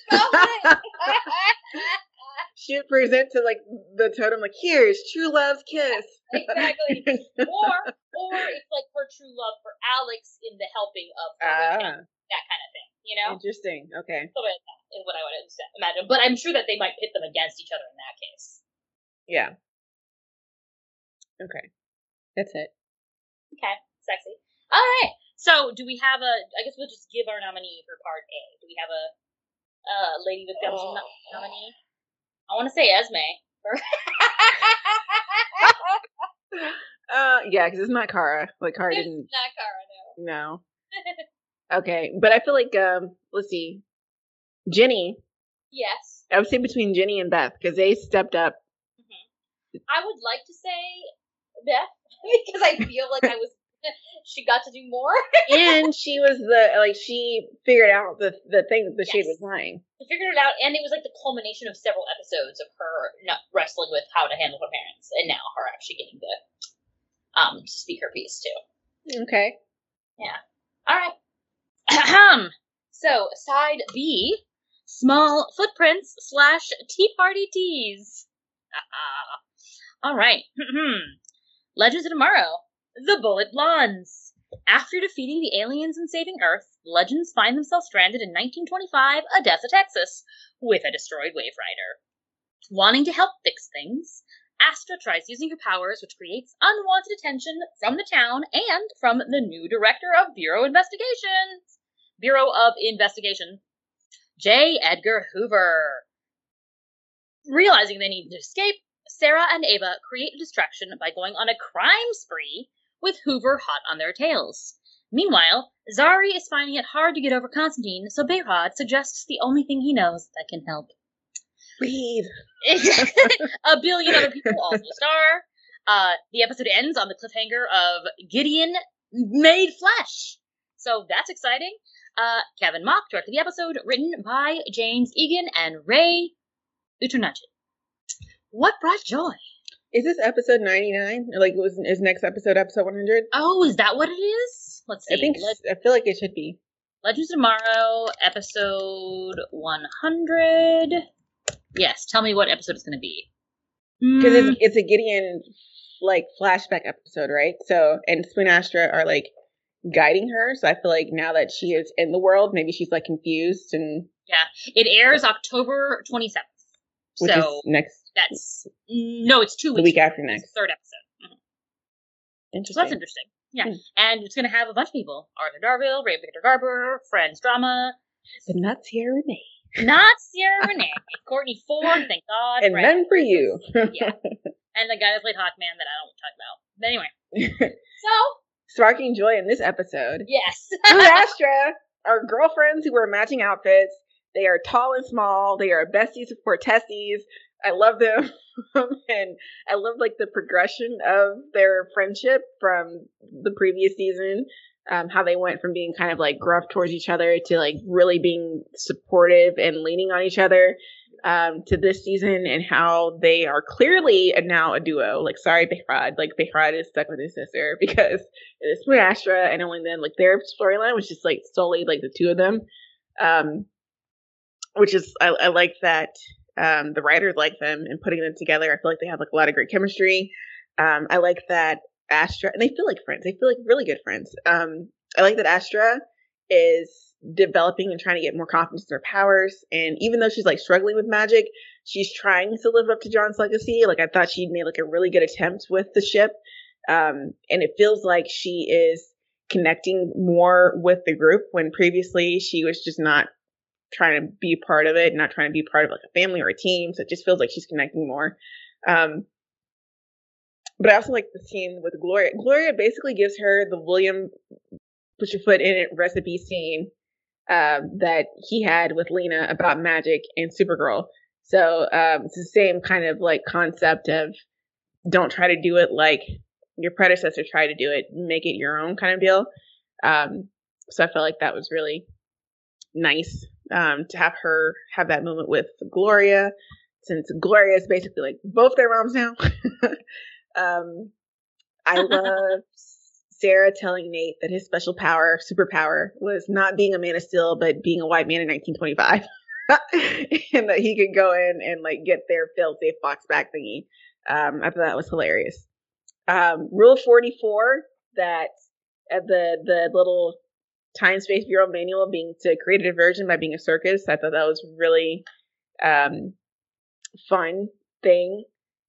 She would present to like the totem, like here's true love's kiss. Exactly. or it's like her true love for Alex in the helping of her, that kind of thing. Interesting. Okay. So that is what I would imagine, but I'm sure that they might pit them against each other in that case. Yeah. Okay. That's it. Okay. Sexy. All right. So, do we have I guess we'll just give our nominee for part A. Do we have a Lady with Gumption nominee? I want to say Esme. Yeah, because it's not Kara. Like, Kara didn't. It's not Kara, no. Okay, but I feel like, let's see. Jenny. Yes. I would say between Jenny and Beth, because they stepped up. Mm-hmm. I would like to say Beth, because I feel like she got to do more. And she was she figured out the thing that the shade was lying. She figured it out, and it was like the culmination of several episodes of her not wrestling with how to handle her parents, and now her actually getting to speak her piece too. Okay. Yeah. All right. So side B, small footprints / Tea Party teas. All right. Legends of Tomorrow. The Bullet Blondes. After defeating the aliens and saving Earth, Legends find themselves stranded in 1925 Odessa, Texas, with a destroyed Wave Rider. Wanting to help fix things, Astra tries using her powers, which creates unwanted attention from the town and from the new director of Bureau of Investigation, J. Edgar Hoover. Realizing they need to escape, Sarah and Ava create a distraction by going on a crime spree with Hoover hot on their tails. Meanwhile, Zari is finding it hard to get over Constantine, so Behrad suggests the only thing he knows that can help. Breathe. A billion other people also star. The episode ends on the cliffhanger of Gideon made flesh. So that's exciting. Kevin Mock directed the episode, written by James Egan and Ray Uternuchin. What brought joy? Is this episode 99? Or is next episode 100? Oh, is that what it is? Let's see. I feel like it should be. Legends of Tomorrow, episode 100. Yes, tell me what episode it's going to be. Because it's a Gideon, flashback episode, right? So, and Spoon Astra are, guiding her. So I feel like now that she is in the world, maybe she's, confused and... Yeah. It airs October 27th. Which is next... No, it's 2 weeks. The week after next. It's the third episode. Mm-hmm. Interesting. So that's interesting. Yeah. And it's going to have a bunch of people. Arthur Darvill, Ray Victor Garber, Friends Drama. But not Sierra Renee. Not Sierra Renee. Courtney Ford, thank God. And none for you. Yeah. And the guy that played Hawkman that I don't talk about. But anyway. So. Sparking joy in this episode. Yes. Spoon Astra are girlfriends who wear matching outfits. They are tall and small. They are besties for testies. I love them. And I love the progression of their friendship from the previous season. How they went from being kind of gruff towards each other to really being supportive and leaning on each other to this season, and how they are clearly now a duo. Sorry, Behrad. Behrad is stuck with his sister because it's Spoon Astra, and only then their storyline was just solely the two of them. Which is I like that the writers like them and putting them together. I feel like they have a lot of great chemistry. I like that Astra, and they feel like friends. They feel like really good friends. I like that Astra is developing and trying to get more confidence in her powers. And even though she's struggling with magic, she's trying to live up to John's legacy. I thought she made a really good attempt with the ship. And it feels like she is connecting more with the group when previously she was just not trying to be part of it, not trying to be part of like a family or a team. So it just feels like she's connecting more. But I also like the scene with Gloria. Gloria basically gives her the William put your foot in it recipe scene that he had with Lena about magic and Supergirl. So it's the same kind of like concept of don't try to do it like your predecessor tried to do it, make it your own kind of deal. So I felt like that was really nice to have her have that moment with Gloria, since Gloria is basically like both their moms now. I love Sarah telling Nate that his special power, superpower, was not being a Man of Steel, but being a white man in 1925. And that he could go in and like get their fail-safe box back thingy. I thought that was hilarious. Rule 44, that the little Time Space Bureau manual being to create a diversion by being a circus. I thought that was really fun thing.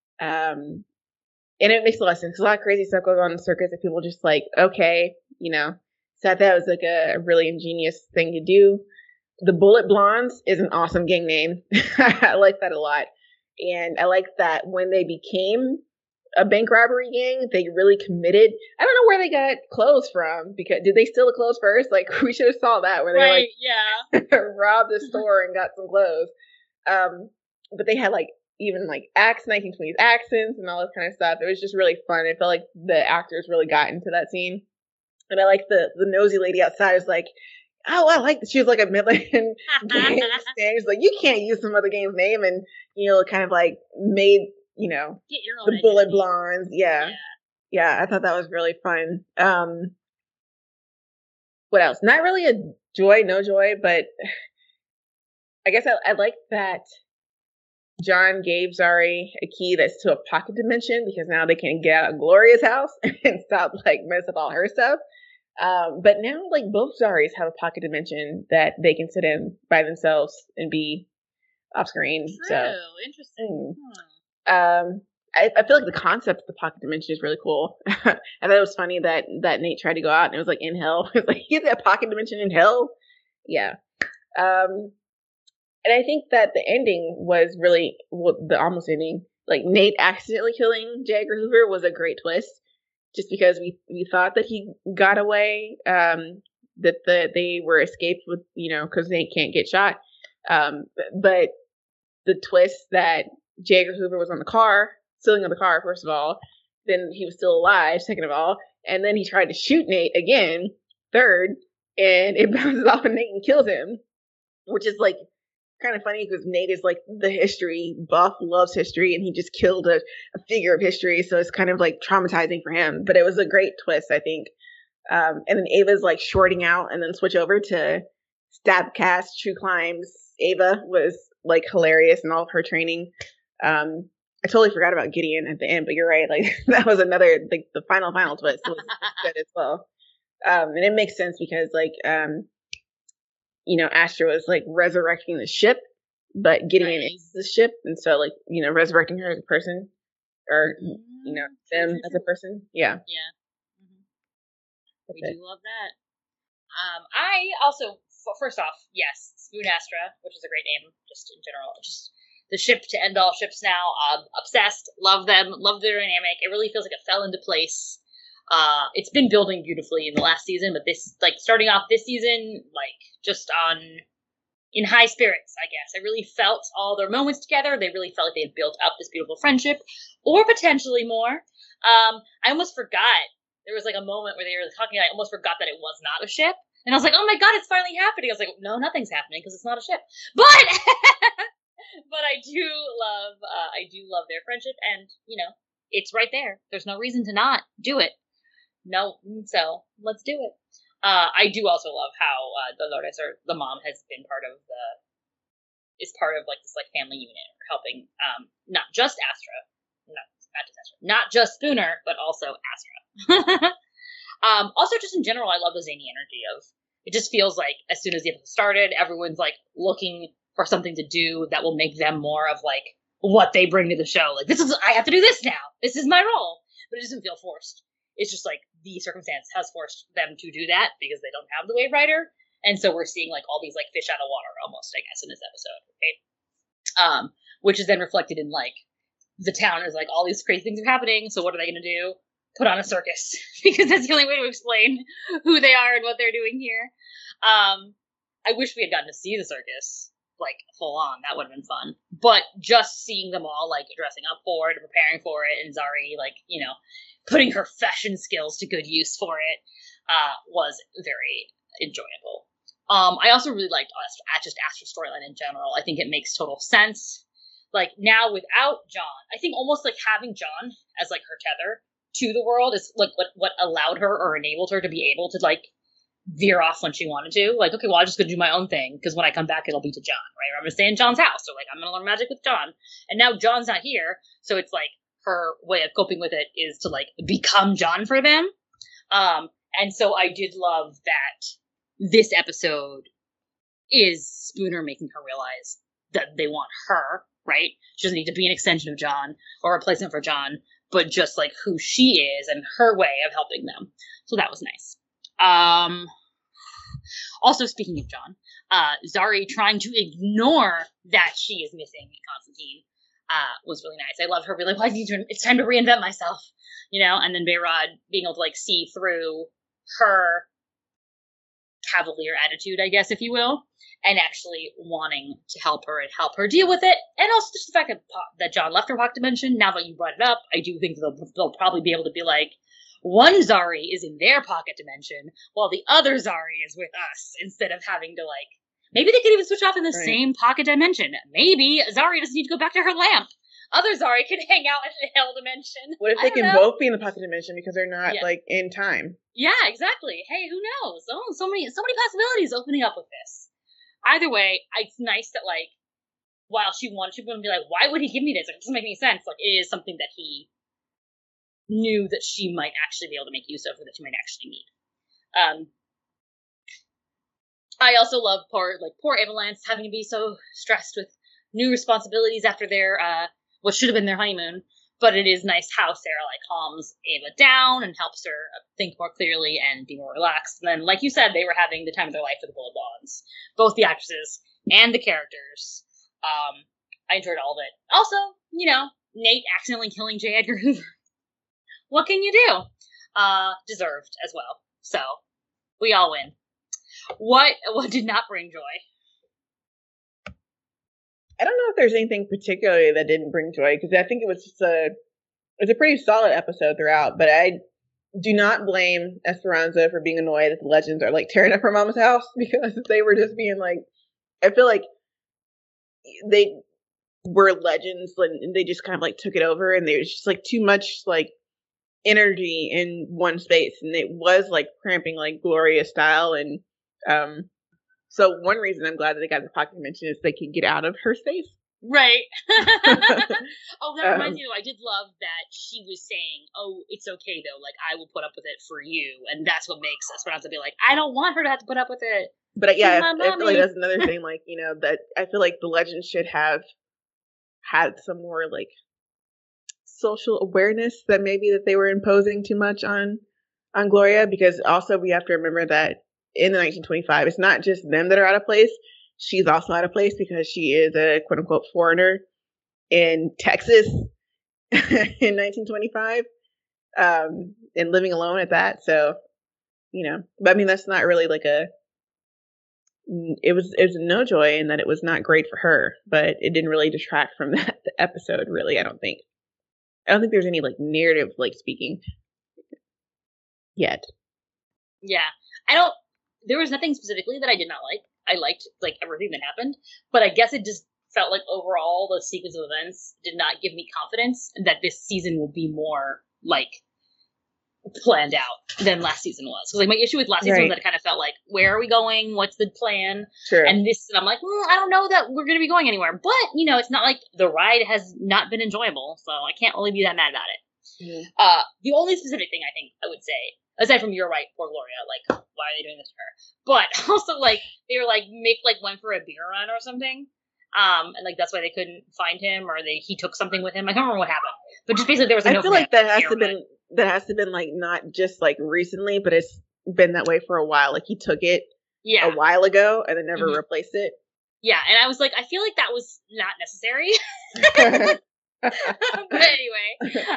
And it makes a lot of sense. There's a lot of crazy stuff going on in the circus that people just like, okay, you know. So I thought it was like a really ingenious thing to do. The Bullet Blondes is an awesome gang name. I like that a lot. And I like that when they became a bank robbery gang, they really committed. I don't know where they got clothes from, because did they steal the clothes first? Like, we should have saw that, where they robbed the store and got some clothes. But they had like even like 1920s accents and all this kind of stuff. It was just really fun. It felt like the actors really got into that scene. And I like the nosy lady outside was like, oh, I like that. She was like a Midland gang stand. She's like, you can't use some other gang's name, and you know, kind of like made, you know, get your own the Bullet Blondes. Yeah. I thought that was really fun. What else? Not really a joy, no joy, but I guess I like that John gave Zari a key that's to a pocket dimension, because now they can get out of Gloria's house and stop like mess up all her stuff. But now like both Zaris have a pocket dimension that they can sit in by themselves and be off screen. True. So Interesting. I feel like the concept of the pocket dimension is really cool. I thought it was funny that Nate tried to go out and it was like in hell. It's like, he's got a pocket dimension in hell. Yeah. And I think that the ending was really, the almost ending, like Nate accidentally killing J. Edgar Hoover was a great twist, just because we thought that he got away, that they were escaped with, you know, because Nate can't get shot. But the twist that J. Edgar Hoover was on the car, stealing on the car, first of all, then he was still alive, second of all, and then he tried to shoot Nate again, third, and it bounces off of Nate and kills him, which is like kind of funny because Nate is like the history buff, loves history, and he just killed a figure of history, so it's kind of like traumatizing for him. But it was a great twist, I think. And then Ava's like shorting out and then switch over to Stabcast True Crimes. Ava was like hilarious in all of her training. I totally forgot about Gideon at the end, but you're right. Like that was another, like the final twist was good as well. And it makes sense because like, you know, Astra was like resurrecting the ship, but Gideon is the ship. And so like, you know, resurrecting her as a person, or, you know, them as a person. Yeah. Yeah. We do love that. I also, first off, yes, Spoon Astra, which is a great name, just in general. Just the ship to end all ships now. Obsessed. Love them. Love their dynamic. It really feels like it fell into place. It's been building beautifully in the last season, but this, like, starting off this season, like, just in high spirits, I guess. I really felt all their moments together. They really felt like they had built up this beautiful friendship, or potentially more. I almost forgot. There was, like, a moment where they were talking, I almost forgot that it was not a ship. And I was like, oh my god, it's finally happening. I was like, no, nothing's happening, because it's not a ship. But, but I do love their friendship, and, you know, it's right there. There's no reason to not do it. No, so let's do it. I do also love how Dolores, or the mom, has been part of this like family unit, helping not just Astra, not just Spooner, but also Astra. Also, just in general, I love the zany energy of it. Just feels like as soon as the episode started, everyone's like looking for something to do that will make them more of like what they bring to the show. Like, I have to do this now. This is my role, but it doesn't feel forced. It's just like the circumstance has forced them to do that because they don't have the Wave Rider. And so we're seeing like all these like fish out of water almost, I guess, in this episode, right? Which is then reflected in like the town is like all these crazy things are happening. So what are they going to do? Put on a circus because that's the only way to explain who they are and what they're doing here. I wish we had gotten to see the circus like full on. That would have been fun. But just seeing them all like dressing up for it, preparing for it, and Zari like putting her fashion skills to good use for it was very enjoyable. I also really liked Astra's storyline in general. I think it makes total sense. Like now without John, I think almost like having John as like her tether to the world is like what allowed her or enabled her to be able to like veer off when she wanted to. Like, okay, well, I'm just gonna do my own thing because when I come back, it'll be to John, right? Or I'm gonna stay in John's house, or like I'm gonna learn magic with John. And now John's not here, so it's like her way of coping with it is to like become John for them. And so I did love that this episode is Spooner making her realize that they want her, right? She doesn't need to be an extension of John or a replacement for John, but just like who she is and her way of helping them. So that was nice. Also, speaking of John, Zari trying to ignore that she is missing Constantine was really nice. I love her being like, it's time to reinvent myself, and then Behrad being able to like see through her cavalier attitude, I guess, if you will, and actually wanting to help her and help her deal with it. And also just the fact that John left her pocket dimension. Now that you brought it up, I do think they'll probably be able to be like, one Zari is in their pocket dimension while the other Zari is with us, instead of having to like, maybe they could even switch off in the same pocket dimension. Maybe Zari doesn't need to go back to her lamp. Other Zari can hang out in the Hell dimension. What if they can both be in the pocket dimension because they're not like in time? Yeah, exactly. Hey, who knows? So many possibilities opening up with this. Either way, it's nice that like, while she wouldn't be like, why would he give me this? Like, it doesn't make any sense. Like, it is something that he knew that she might actually be able to make use of, or that she might actually need. I also love poor Avalance having to be so stressed with new responsibilities after their what should have been their honeymoon. But it is nice how Sarah like calms Ava down and helps her think more clearly and be more relaxed. And then, like you said, they were having the time of their life with the Bullet Bonds, both the actresses and the characters. I enjoyed all of it. Also, Nate accidentally killing J. Edgar Hoover. What can you do? Deserved as well. So, we all win. What did not bring joy? I don't know if there's anything particularly that didn't bring joy, because I think it was just a pretty solid episode throughout, but I do not blame Esperanza for being annoyed that the Legends are like tearing up her mama's house, because they were just being like, I feel like they were Legends and they just kind of like took it over, and there was just like too much like energy in one space, and it was like cramping like Gloria style. And so one reason I'm glad that they got the pocket dimension is they can get out of her space. Right. Oh, that reminds me, I did love that she was saying, oh, it's okay though, like I will put up with it for you, and that's what makes Esperanza be like, I don't want her to have to put up with it. But yeah, I feel like that's another thing, like, that I feel like the Legends should have had some more like social awareness that maybe that they were imposing too much on Gloria, because also we have to remember that in the 1925, it's not just them that are out of place. She's also out of place because she is a quote unquote foreigner in Texas in 1925, and living alone at that. So, but I mean, that's not really like it was a no joy in that it was not great for her, but it didn't really detract from the episode, really. I don't think there's any like narrative like speaking yet. Yeah. There was nothing specifically that I did not like. I liked like everything that happened, but I guess it just felt like overall the sequence of events did not give me confidence that this season will be more like planned out than last season was. So like my issue with last season was that it kind of felt like, where are we going? What's the plan? Sure. And I'm like, I don't know that we're going to be going anywhere. But it's not like the ride has not been enjoyable, so I can't really be that mad about it. Mm-hmm. The only specific thing I think I would say, aside from you're right, poor Gloria, like, why are they doing this to her? But also, like, they were like, went for a beer run or something. And like, that's why they couldn't find him, or he took something with him. I can't remember what happened. But just basically there was I feel like that has to have been that has to have been like not just like recently, but it's been that way for a while. Like he took it a while ago and then never replaced it. Yeah, and I was like, I feel like that was not necessary. But anyway.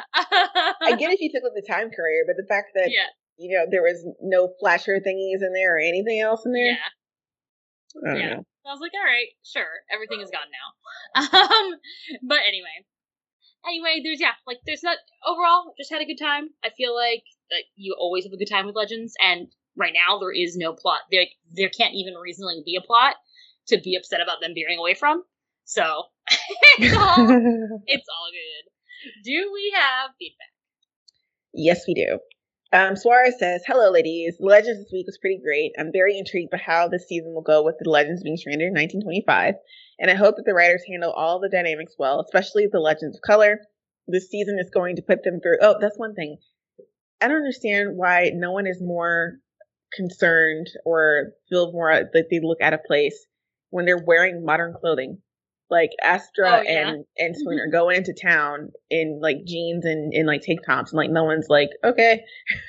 I get if you took like the time courier, but the fact that, you know, there was no flasher thingies in there or anything else in there. I don't know. So I was like, all right, sure, everything is gone now. But anyway, there's not, overall, just had a good time. I feel like you always have a good time with Legends, and right now there is no plot. There can't even reasonably be a plot to be upset about them veering away from. So it's all good. Do we have feedback? Yes, we do. Suarez says, hello, ladies. The Legends this week was pretty great. I'm very intrigued by how this season will go with the Legends being stranded in 1925, and I hope that the writers handle all the dynamics well, especially the Legends of color. This season is going to put them through... Oh, that's one thing. I don't understand why no one is more concerned or feel more like they look out of place when they're wearing modern clothing. Like Astra and Spooner go into town in like jeans and in like tank tops, and like no one's like, okay.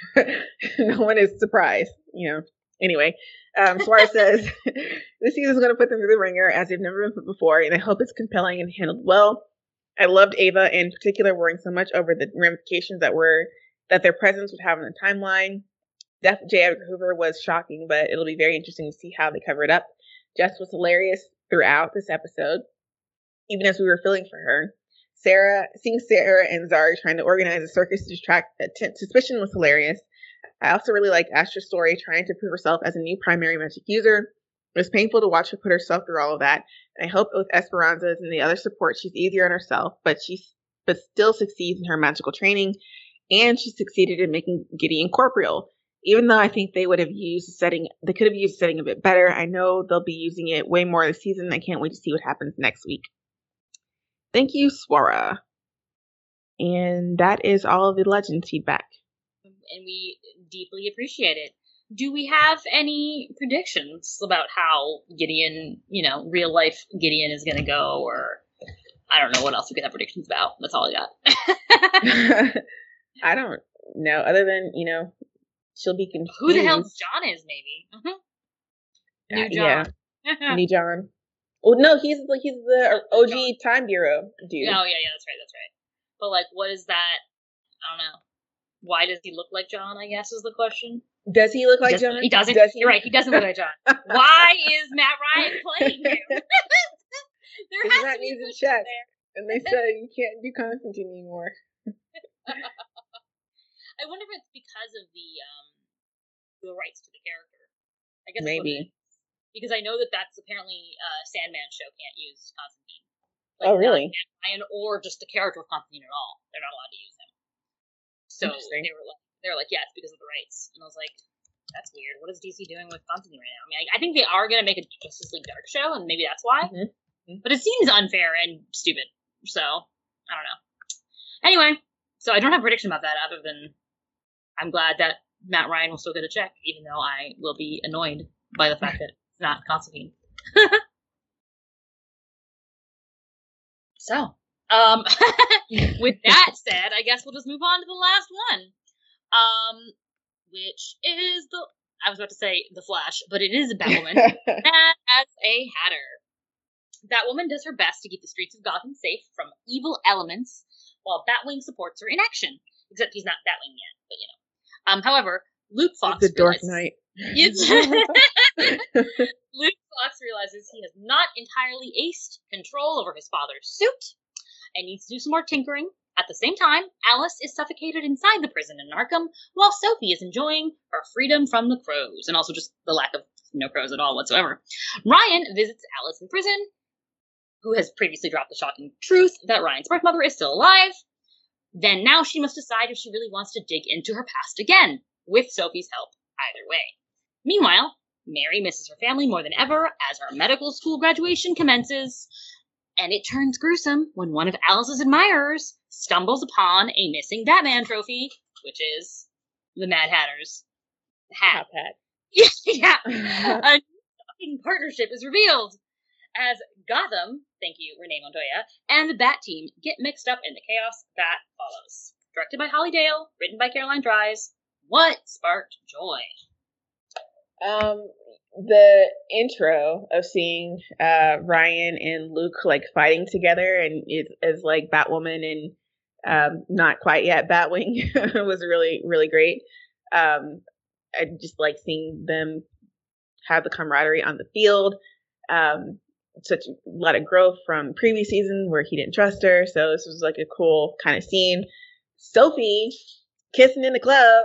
No one is surprised, you know. Anyway, Suarez says this season is going to put them through the ringer as they've never been put before, and I hope it's compelling and handled well. I loved Ava in particular worrying so much over the ramifications that their presence would have on the timeline. Death of J. Edgar Hoover was shocking, but it'll be very interesting to see how they cover it up. Jess was hilarious throughout this episode, even as we were feeling for her. Seeing Sarah and Zari trying to organize a circus to distract suspicion was hilarious. I also really liked Astra's story, trying to prove herself as a new primary magic user. It was painful to watch her put herself through all of that, and I hope with Esperanza's and the other support, she's easier on herself, but still succeeds in her magical training, and she succeeded in making Gideon corporeal. Even though I think they could have used the setting a bit better, I know they'll be using it way more this season. I can't wait to see what happens next week. Thank you, Swara. And that is all of the Legends feedback. And we deeply appreciate it. Do we have any predictions about how Gideon, real life Gideon is going to go? Or I don't know what else we could have predictions about. That's all I got. I don't know. Other than, she'll be confused. Who the hell John is, maybe. New John. Yeah. New John. Oh, no, he's the OG Time Bureau dude. Oh, yeah, that's right. But, what is that? I don't know. Why does he look like John, I guess, is the question. Does he look like John? He doesn't. You're right, he doesn't look like John. Why is Matt Ryan playing him? There has to be a check there. And they said you can't do Constantine anymore. I wonder if it's because of the rights to the character. I guess maybe. Because I know that's apparently Sandman show can't use Constantine. Oh, really? Ryan or just the character of Constantine at all. They're not allowed to use him. So they were like, yeah, it's because of the rights. And I was like, that's weird. What is DC doing with Constantine right now? I mean, I think they are going to make a Justice League Dark show, and maybe that's why. Mm-hmm. But it seems unfair and stupid. So, I don't know. Anyway, so I don't have a prediction about that other than I'm glad that Matt Ryan will still get a check, even though I will be annoyed by the fact that it's not Constantine. So, with that said, I guess we'll just move on to the last one. Which is I was about to say The Flash, but it is Batwoman as a Hatter. Batwoman does her best to keep the streets of Gotham safe from evil elements, while Batwing supports her in action. Except he's not Batwing yet, but However, Luke Fox the Dark Knight. Luke Fox realizes he has not entirely aced control over his father's suit and needs to do some more tinkering. At the same time, Alice is suffocated inside the prison in Arkham, while Sophie is enjoying her freedom from the crows, and also just the lack of no crows at all whatsoever. Ryan visits Alice in prison, who has previously dropped the shocking truth that Ryan's birth mother is still alive. Then now she must decide if she really wants to dig into her past again, with Sophie's help either way. Meanwhile, Mary misses her family more than ever as her medical school graduation commences, and it turns gruesome when one of Alice's admirers stumbles upon a missing Batman trophy, which is the Mad Hatter's hat. Yeah. A new partnership is revealed as Gotham, thank you, Renee Montoya, and the Bat Team get mixed up in the chaos that follows. directed by Holly Dale, written by Caroline Dries. What sparked joy? The intro of seeing Ryan and Luke like fighting together, and it is like Batwoman and not quite yet Batwing was really, really great. I just like seeing them have the camaraderie on the field. Such a lot of growth from previous season where he didn't trust her, so this was like a cool kind of scene. Sophie kissing in the club.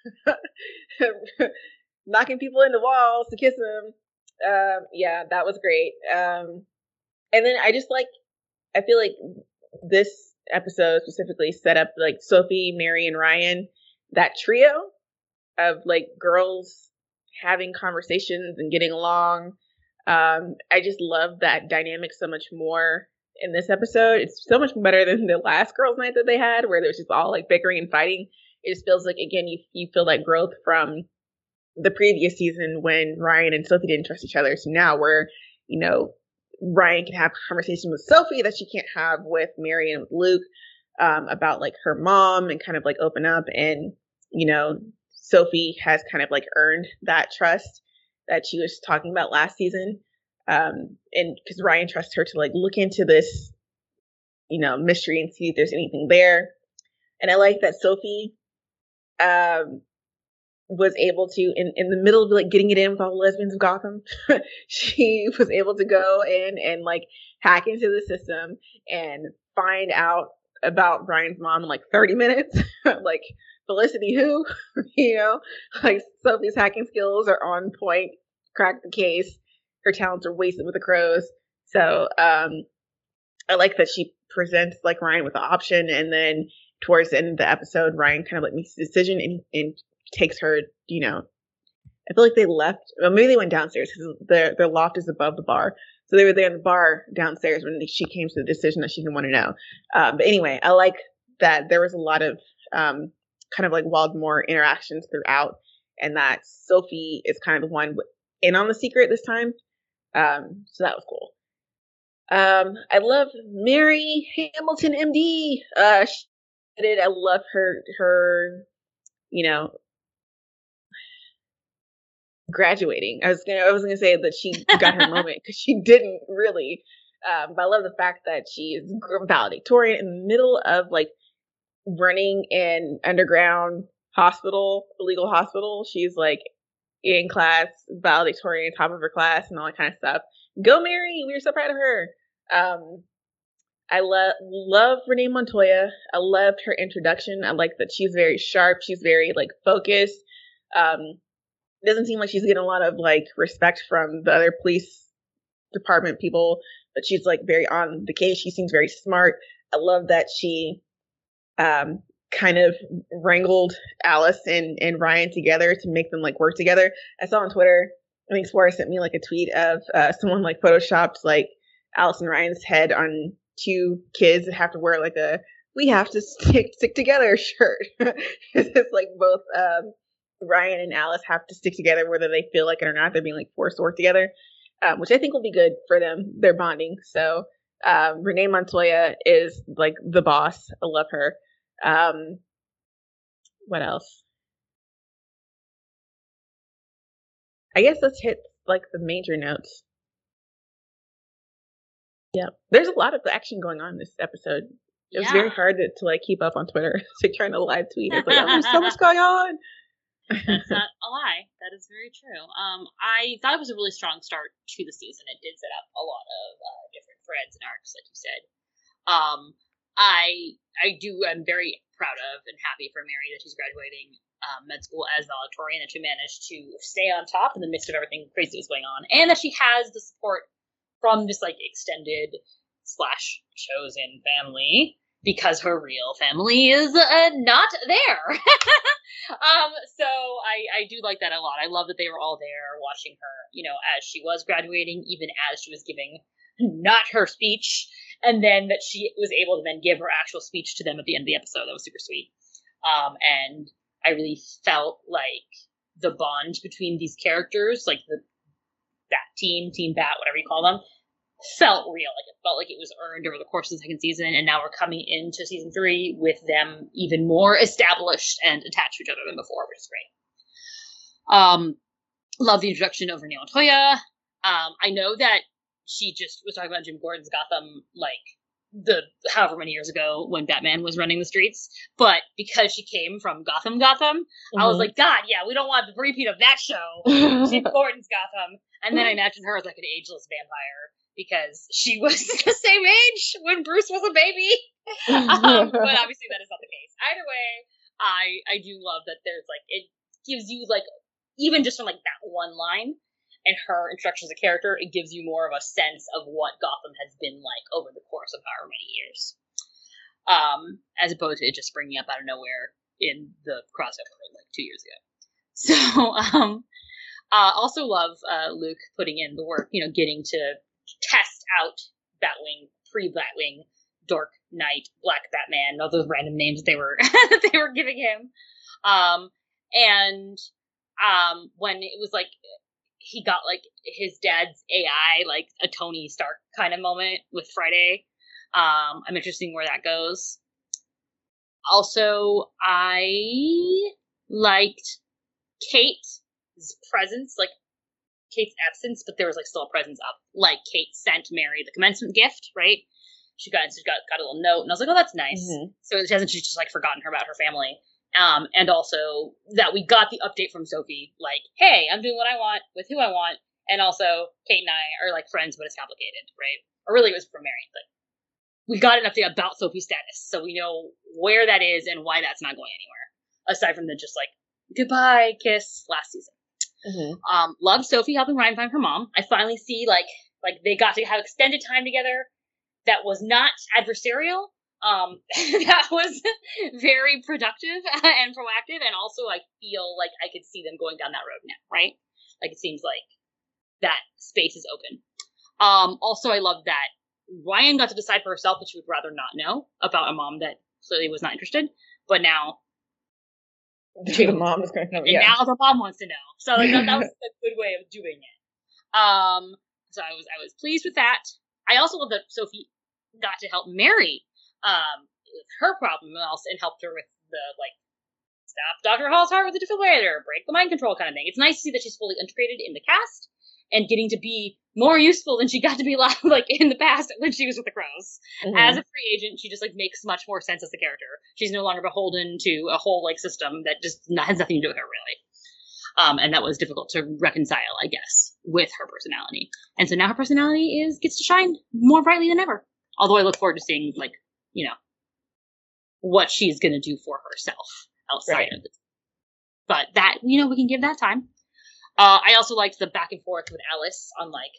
Knocking people into walls to kiss them. Yeah, that was great. And then I feel like this episode specifically set up like Sophie, Mary, and Ryan, that trio of like girls having conversations and getting along. I just love that dynamic so much more in this episode. It's so much better than the last girls' night that they had, where it was just all like bickering and fighting. It just feels like, again, you feel that growth from the previous season when Ryan and Sophie didn't trust each other. So now where, Ryan can have a conversation with Sophie that she can't have with Mary and with Luke, about like her mom, and kind of like open up. And, Sophie has kind of like earned that trust that she was talking about last season. And because Ryan trusts her to like look into this, mystery and see if there's anything there. And I like that Sophie, was able to, in the middle of like getting it in with all the lesbians of Gotham, she was able to go in and like hack into the system and find out about Brian's mom in like 30 minutes. Like Felicity who, like Sophie's hacking skills are on point, cracked the case. Her talents are wasted with the crows. So I like that she presents like Ryan with the option, and then towards the end of the episode, Ryan kind of like makes a decision and takes her, I feel like they left, well, maybe they went downstairs because their loft is above the bar. So they were there in the bar downstairs when she came to the decision that she didn't want to know. But anyway, I like that there was a lot of kind of like Wildmore interactions throughout, and that Sophie is kind of the one in on the secret this time. So that was cool. I love Mary Hamilton, MD. I love her, graduating. I was gonna say that she got her moment because she didn't really. But I love the fact that she is valedictorian in the middle of like running an underground hospital, illegal hospital. She's like in class, valedictorian, top of her class, and all that kind of stuff. Go Mary! We were so proud of her. I love Renee Montoya. I loved her introduction. I like that she's very sharp. She's very like focused. It doesn't seem like she's getting a lot of like respect from the other police department people, but she's like very on the case. She seems very smart. I love that she kind of wrangled Alice and Ryan together to make them like work together. I saw on Twitter, I think Swara sent me like a tweet of someone like photoshopped like Alice and Ryan's head on two kids that have to wear like a "we have to stick together" shirt. It's like both Ryan and Alice have to stick together whether they feel like it or not. They're being like forced to work together, which I think will be good for them. They're bonding. So Renee Montoya is like the boss. I love her. What else? I guess let's hit like the major notes. Yeah, there's a lot of action going on this episode. It was very hard to like keep up on Twitter. It's like trying to live tweet. It's like, oh, there's so much going on. That's not a lie. That is very true. I thought it was a really strong start to the season. It did set up a lot of different threads and arcs, like you said. I'm very proud of and happy for Mary that she's graduating med school as valedictorian, that she managed to stay on top in the midst of everything crazy that was going on, and that she has the support from this like extended / chosen family, because her real family is not there. So I do like that a lot. I love that they were all there watching her, as she was graduating, even as she was giving not her speech, and then that she was able to then give her actual speech to them at the end of the episode. That was super sweet. And I really felt like the bond between these characters, like that Team Bat, whatever you call them, felt real. Like it felt like it was earned over the course of the second season, and now we're coming into season 3 with them even more established and attached to each other than before, which is great. Love the introduction of Renee Montoya. I know that she just was talking about Jim Gordon's Gotham, like, the however many years ago when Batman was running the streets, but because she came from Gotham, I was like, God, yeah, we don't want the repeat of that show, Jim Gordon's Gotham. And then I imagined her as like an ageless vampire because she was the same age when Bruce was a baby. But obviously that is not the case. Either way, I do love that there's like, it gives you like, even just from like that one line and her introduction as a character, it gives you more of a sense of what Gotham has been like over the course of however many years. As opposed to it just springing up out of nowhere in the crossover like 2 years ago. So, also love Luke putting in the work, you know, getting to test out Batwing, pre-Batwing, Dark Knight, Black Batman, all those random names they were they were giving him. When it was like he got like his dad's AI, like a Tony Stark kind of moment with Friday. I'm interested in where that goes. Also, I liked Kate's presence, like Kate's absence, but there was like still a presence of like Kate sent Mary the commencement gift, right? She got a little note, and I was like, oh, that's nice. Mm-hmm. So she hasn't just like forgotten her about her family. And also that we got the update from Sophie, like, hey, I'm doing what I want with who I want. And also Kate and I are like friends, but it's complicated, right? Or really it was from Mary, but we got an update about Sophie's status. So we know where that is and why that's not going anywhere. Aside from the just like, goodbye kiss last season. Mm-hmm. Loved Sophie helping Ryan find her mom. I finally see like they got to have extended time together that was not adversarial. That was very productive and proactive, and also I feel like I could see them going down that road now, right? Like it seems like that space is open. Also I love that Ryan got to decide for herself that she would rather not know about a mom that clearly was not interested, but now the mom is going to know. And now the mom wants to know. So like, that was a good way of doing it. So I was pleased with that. I also love that Sophie got to help Mary with her problem and helped her with the like stop Dr. Hall's heart with the defibrillator, break the mind control kind of thing. It's nice to see that she's fully integrated in the cast and getting to be more useful than she got to be like in the past when she was with the Crows. Mm-hmm. As a free agent, she just like makes much more sense as a character. She's no longer beholden to a whole like system that just has nothing to do with her really. And that was difficult to reconcile, I guess, with her personality. And so now her personality gets to shine more brightly than ever. Although I look forward to seeing like, you know, what she's going to do for herself outside of this. But that, you know, we can give that time. I also liked the back and forth with Alice on like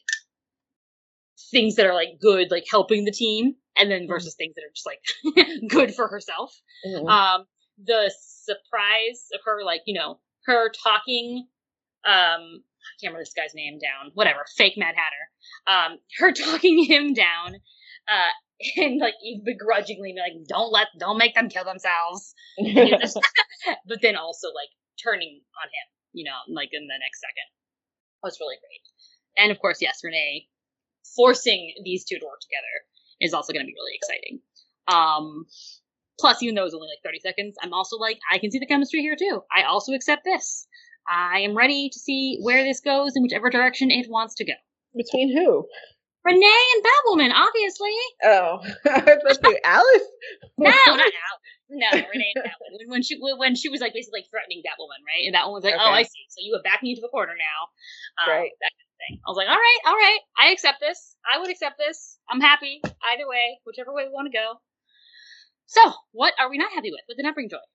things that are like good, like helping the team, and then versus things that are just like good for herself. Mm-hmm. The surprise of her, like, you know, her talking, I can't remember this guy's name down, whatever, fake Mad Hatter, her talking him down, and like begrudgingly like, don't make them kill themselves. But then also like turning on him, you know, like in the next second. That was really great. And of course, yes, Renee forcing these two to work together is also going to be really exciting. Plus, even though it was only like 30 seconds, I'm also like, I can see the chemistry here too. I also accept this. I am ready to see where this goes in whichever direction it wants to go. Between who? Renee and Batwoman, obviously. Oh, I was supposed to say Alice? No, not Alice. No, Renee and Batwoman. When she was like basically like threatening Batwoman, right? And Batwoman was like, okay. Oh, I see. So you have backed me into the corner now. Right. That kind of thing. I was like, all right. I accept this. I would accept this. I'm happy. Either way, whichever way we want to go. So, what are we not happy with? What did not bring joy?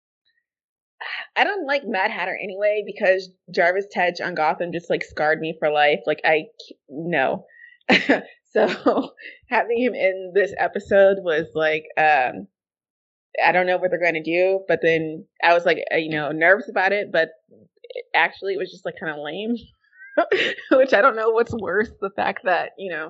I don't like Mad Hatter anyway because Jarvis Tetch on Gotham just like scarred me for life. Like no. So having him in this episode was like, I don't know what they're going to do, but then I was like, nervous about it, but actually it was just like kind of lame, which I don't know what's worse, the fact that,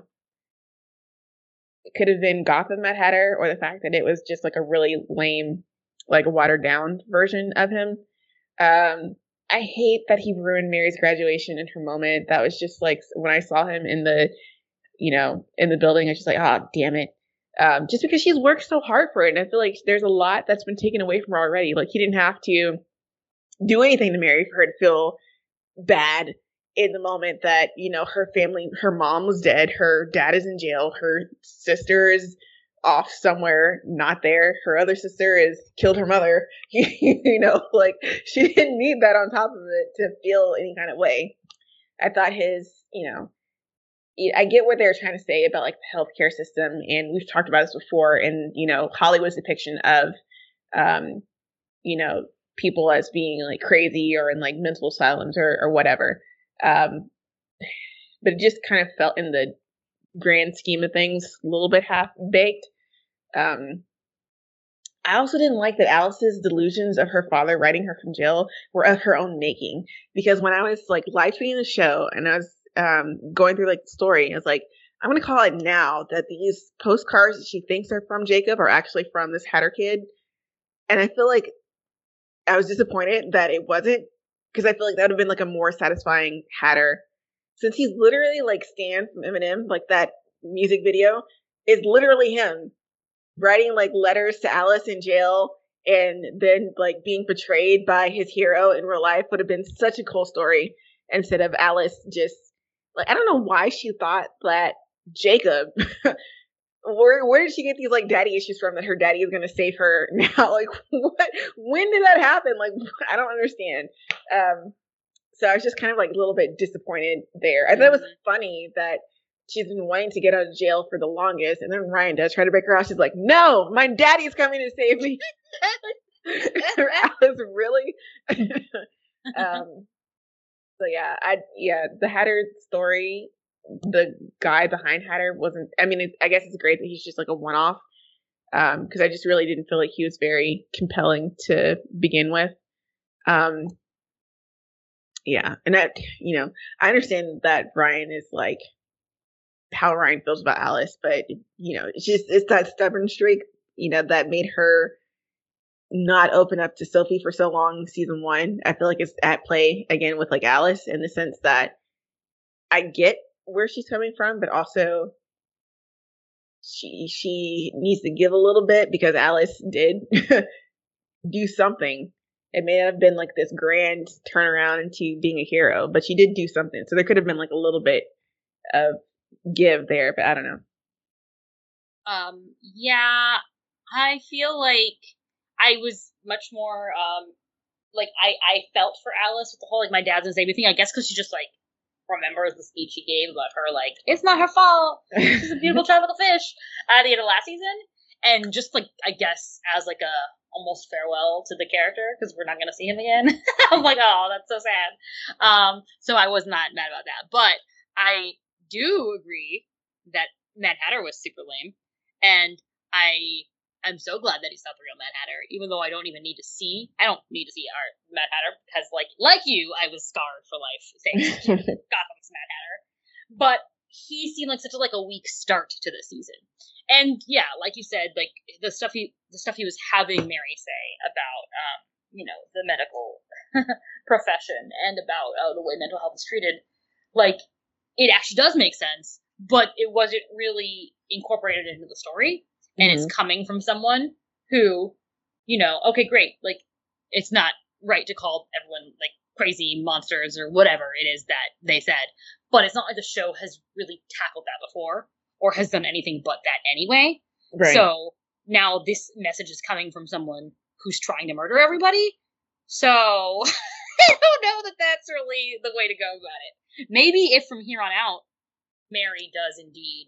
it could have been Gotham Mad Hatter or the fact that it was just like a really lame, like watered down version of him. I hate that he ruined Mary's graduation in her moment. That was just like when I saw him in the in the building. I was just like, oh, damn it. Just because she's worked so hard for it. And I feel like there's a lot that's been taken away from her already. Like, he didn't have to do anything to Mary for her to feel bad in the moment that, her family, her mom was dead, her dad is in jail, her sister is off somewhere, not there, her other sister is killed her mother, like, she didn't need that on top of it to feel any kind of way. I thought I get what they're trying to say about like the healthcare system, and we've talked about this before, and Hollywood's depiction of people as being like crazy or in like mental asylums or whatever. But it just kind of felt in the grand scheme of things a little bit half baked. I also didn't like that Alice's delusions of her father writing her from jail were of her own making, because when I was like live tweeting the show and I was going through like the story, I was like, I'm going to call it now that these postcards that she thinks are from Jacob are actually from this Hatter kid. And I feel like I was disappointed that it wasn't, because I feel like that would have been like a more satisfying Hatter, since he's literally like Stan from Eminem, like that music video is literally him writing like letters to Alice in jail, and then like being betrayed by his hero in real life would have been such a cool story, instead of Alice just like, I don't know why she thought that Jacob where did she get these like daddy issues from that her daddy is going to save her now? Like, what? When did that happen? Like, I don't understand. So I was just kind of like a little bit disappointed there. I thought it was funny that she's been wanting to get out of jail for the longest, and then Ryan does try to break her out. She's like, "No, my daddy's coming to save me." Alice, really? So yeah, the Hatter story, the guy behind Hatter wasn't. I mean, I guess it's great that he's just like a one-off, because I just really didn't feel like he was very compelling to begin with. Yeah, and that, I understand that Ryan is like how Ryan feels about Alice, but it's that stubborn streak, that made her not open up to Sophie for so long in season 1. I feel like it's at play again with like Alice, in the sense that I get where she's coming from, but also she needs to give a little bit, because Alice did do something. It may not have been like this grand turnaround into being a hero, but she did do something. So there could have been like a little bit of give there, but I don't know. Yeah, I feel like I was much more, like, I felt for Alice with the whole, like, my dad's gonna save me thing, I guess because she just, like, remembers the speech he gave about her, like, it's not her fault, she's a beautiful child with a fish, at the end of last season, and just, like, I guess, as, like, a almost farewell to the character, because we're not gonna see him again. I'm like, oh, that's so sad. So I was not mad about that, but I do agree that Mad Hatter was super lame, and I'm so glad that he's not the real Mad Hatter, even though I don't need to see our Mad Hatter, because like you, I was scarred for life saying Gotham's Mad Hatter. But he seemed like such a weak start to the season. And yeah, like you said, like the stuff he was having Mary say about the medical profession and about the way mental health is treated, like, it actually does make sense, but it wasn't really incorporated into the story. And it's coming from someone who, okay, great. Like, it's not right to call everyone like crazy monsters or whatever it is that they said, but it's not like the show has really tackled that before or has done anything but that anyway. Right. So now this message is coming from someone who's trying to murder everybody. So I don't know that that's really the way to go about it. Maybe if from here on out, Mary does indeed,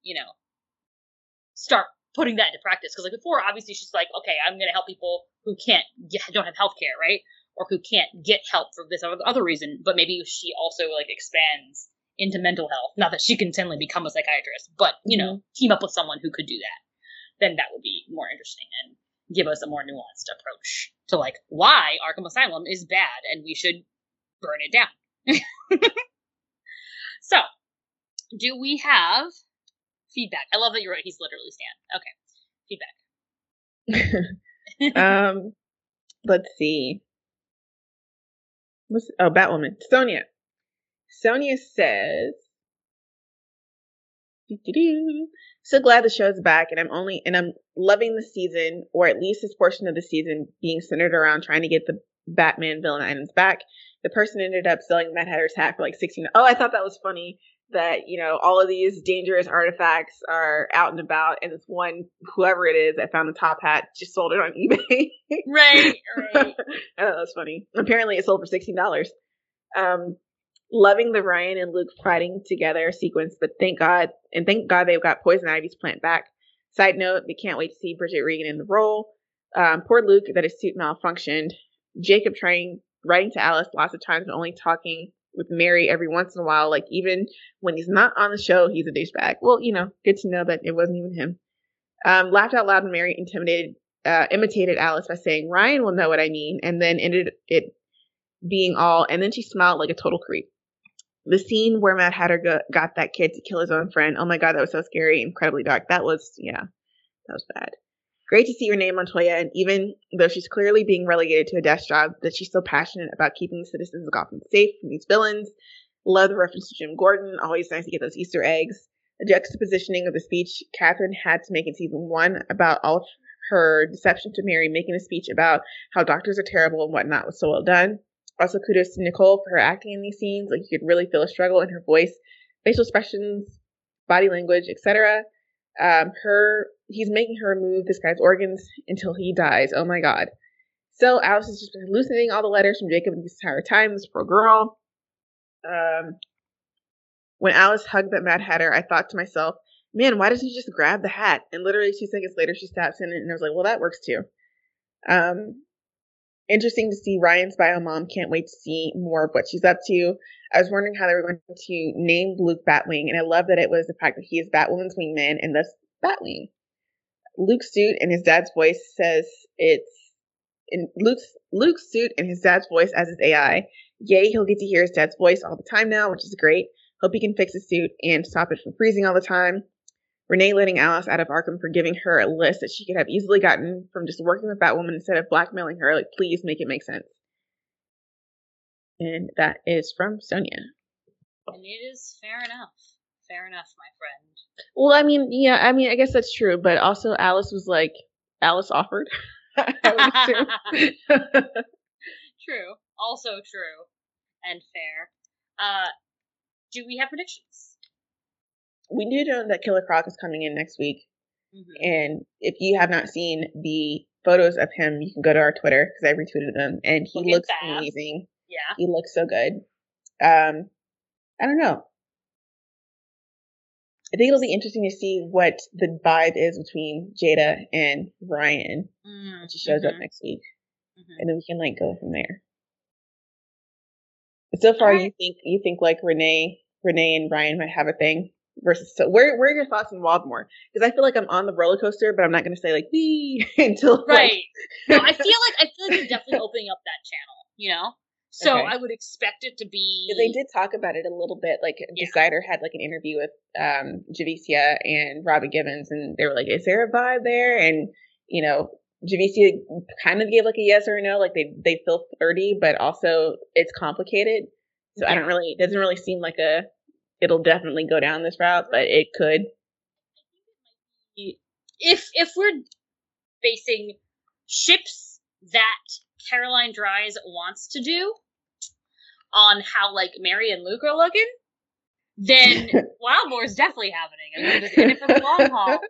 start putting that into practice. Because like before, obviously she's like, okay, I'm going to help people who don't have healthcare, right? Or who can't get help for this other reason. But maybe she also like expands into mental health. Not that she can suddenly become a psychiatrist, but team up with someone who could do that. Then that would be more interesting and give us a more nuanced approach to like why Arkham Asylum is bad and we should burn it down. So, do we have feedback? I love that you're right. He's literally Stan. Okay. Feedback. Let's see. Batwoman. Sonia says, Doo-doo-doo. So glad the show's back, and I'm loving the season, or at least this portion of the season being centered around trying to get the Batman villain items back. The person ended up selling Mad Hatter's hat for like 16. Oh, I thought that was funny that, all of these dangerous artifacts are out and about, and this one, whoever it is that found the top hat, just sold it on eBay. Right. I thought that was funny. Apparently it sold for $16. Loving the Ryan and Luke fighting together sequence, but thank God they've got Poison Ivy's plant back. Side note, we can't wait to see Bridget Regan in the role. Poor Luke, that his suit malfunctioned. Jacob writing to Alice lots of times, but only talking with Mary every once in a while. Like, even when he's not on the show, he's a douchebag. Well, good to know that it wasn't even him. Laughed out loud when Mary imitated Alice by saying, "Ryan will know what I mean," and then ended it being all, and then she smiled like a total creep. The scene where Mad Hatter got that kid to kill his own friend. Oh my God, that was so scary, incredibly dark. That was bad. Great to see Renee Montoya, and even though she's clearly being relegated to a desk job, that she's so passionate about keeping the citizens of Gotham safe from these villains. Love the reference to Jim Gordon. Always nice to get those Easter eggs. The juxtapositioning of the speech Catherine had to make in season 1 about all of her deception to Mary, making a speech about how doctors are terrible and whatnot was so well done. Also, kudos to Nicole for her acting in these scenes. Like, you could really feel a struggle in her voice, facial expressions, body language, etc. He's making her remove this guy's organs until he dies. Oh my God. So Alice has just been hallucinating all the letters from Jacob this entire time. This poor girl. When Alice hugged that Mad Hatter, I thought to myself, man, why doesn't he just grab the hat? And literally 2 seconds later, she stabs him, and I was like, well, that works too. Interesting to see Ryan's bio mom. Can't wait to see more of what she's up to. I was wondering how they were going to name Luke Batwing, and I love that it was the fact that he is Batwoman's wingman and thus Batwing. Luke's suit and his dad's voice says it's in Luke's suit and his dad's voice as his AI. Yay, he'll get to hear his dad's voice all the time now, which is great. Hope he can fix his suit and stop it from freezing all the time. Renee letting Alice out of Arkham for giving her a list that she could have easily gotten from just working with Batwoman instead of blackmailing her. Like, please make it make sense. And that is from Sonia. And it is fair enough. Fair enough, my friend. Well, I guess that's true, but also Alice offered. I would assume. True. Also true. And fair. Do we have predictions? We do know that Killer Croc is coming in next week. Mm-hmm. And if you have not seen the photos of him, you can go to our Twitter because I retweeted them. And he looks amazing. Yeah. He looks so good. I don't know. I think it'll be interesting to see what the vibe is between Jada and Ryan when she shows up next week. Mm-hmm. And then we can go from there. But so far, right. you think like Renee and Ryan might have a thing? Versus, so where are your thoughts on Waldmore? Because I feel like I'm on the roller coaster, but I'm not going to say wee until right. No, I feel like you're definitely opening up that channel, So okay. I would expect it to be. They did talk about it a little bit. Decider had an interview with Javicia and Robin Givens, and they were like, "Is there a vibe there?" And Javicia kind of gave a yes or a no. They feel flirty, but also it's complicated. So yeah. It doesn't really seem like it'll definitely go down this route, but it could. If we're basing ships that Caroline Dries wants to do on how Mary and Luke are looking, then Wildmore is definitely happening. I mean, we're just in it for the long haul.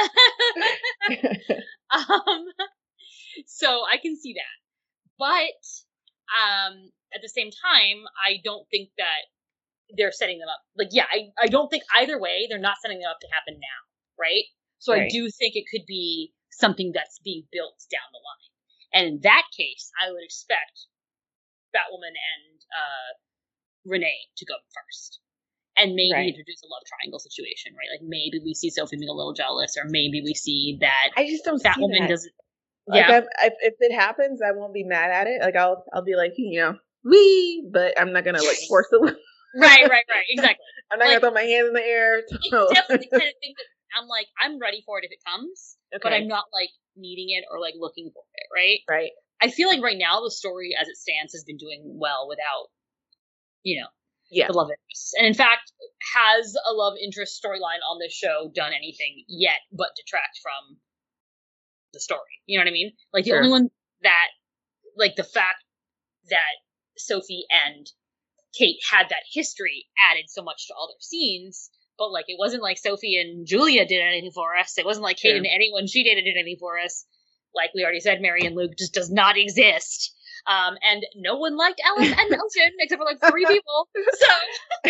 So I can see that, but at the same time, I don't think that they're setting them up. I don't think either way they're not setting them up to happen now, right? So right. I do think it could be something that's being built down the line. And in that case, I would expect Batwoman and Renee to go first. And maybe introduce a love triangle situation, right? Maybe we see Sophie being a little jealous, or maybe we see that I just don't Batwoman see that. Doesn't. Yeah. If it happens, I won't be mad at it. I'll be wee, but I'm not gonna force it. Right, exactly. I'm not gonna throw my hands in the air. It's definitely the kind of thing that I'm ready for it if it comes, but I'm not needing it or looking for it, right? Right. I feel right now the story as it stands has been doing well without, Yeah. the love interest. And in fact, has a love interest storyline on this show done anything yet but detract from the story? You know what I mean? Like, the only one that, like, the fact that Sophie and Kate had that history added so much to all their scenes, but, like, it wasn't like Sophie and Julia did anything for us. It wasn't like Kate and anyone she dated did anything for us. Like we already said, Mary and Luke just does not exist. And no one liked Alice and Milton except for like 3 people. So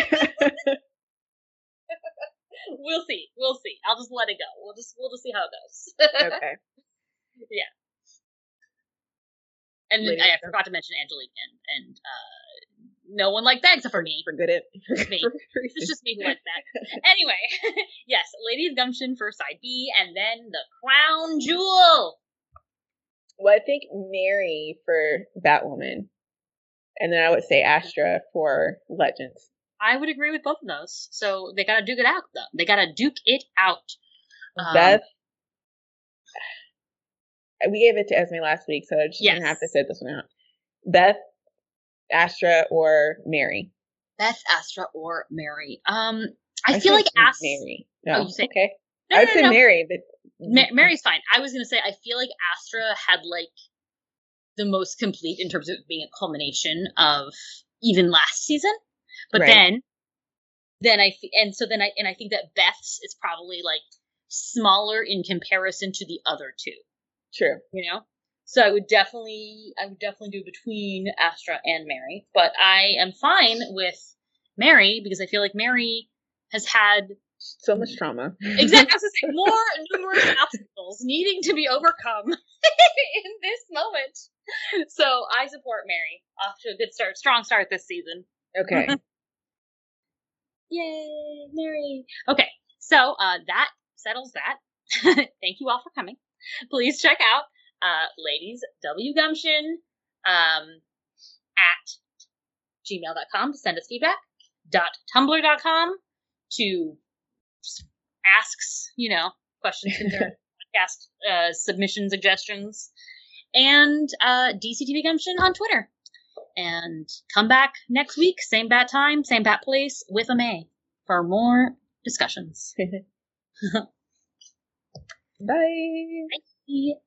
we'll see. I'll just let it go. We'll just see how it goes. Okay. Yeah. And I forgot to mention Angelique and no one liked that except for me. Forget it. Me. It's just me who likes that. Anyway, yes, Lady of Gumption for side B, and then the crown jewel. Well, I think Mary for Batwoman, and then I would say Astra for Legends. I would agree with both of those. So they gotta duke it out, though. They gotta duke it out. Beth, we gave it to Esme last week, so I just didn't have to sit this one out. Beth, Astra, or Mary? Beth, Astra, or Mary. I feel like Mary. No. Oh, you say okay. I'd say Mary, but Mary's fine. I was gonna say I feel like Astra had like the most complete in terms of being a culmination of even last season, but then I think that Beth's is probably like smaller in comparison to the other two. True. You know? So I would definitely do between Astra and Mary, but I am fine with Mary because I feel like Mary has had so much trauma. Exactly. I was going to say, more numerous obstacles needing to be overcome in this moment. So I support Mary. Off to a good start, strong start this season. Okay. Yay, Mary. Okay, so that settles that. Thank you all for coming. Please check out Ladies W Gumption at gmail.com to send us feedback, .tumblr.com to asks, questions, concerns, podcast submission suggestions, and DCTV Gumption on Twitter. And come back next week, same bat time, same bat place, with a May for more discussions. Bye. Bye.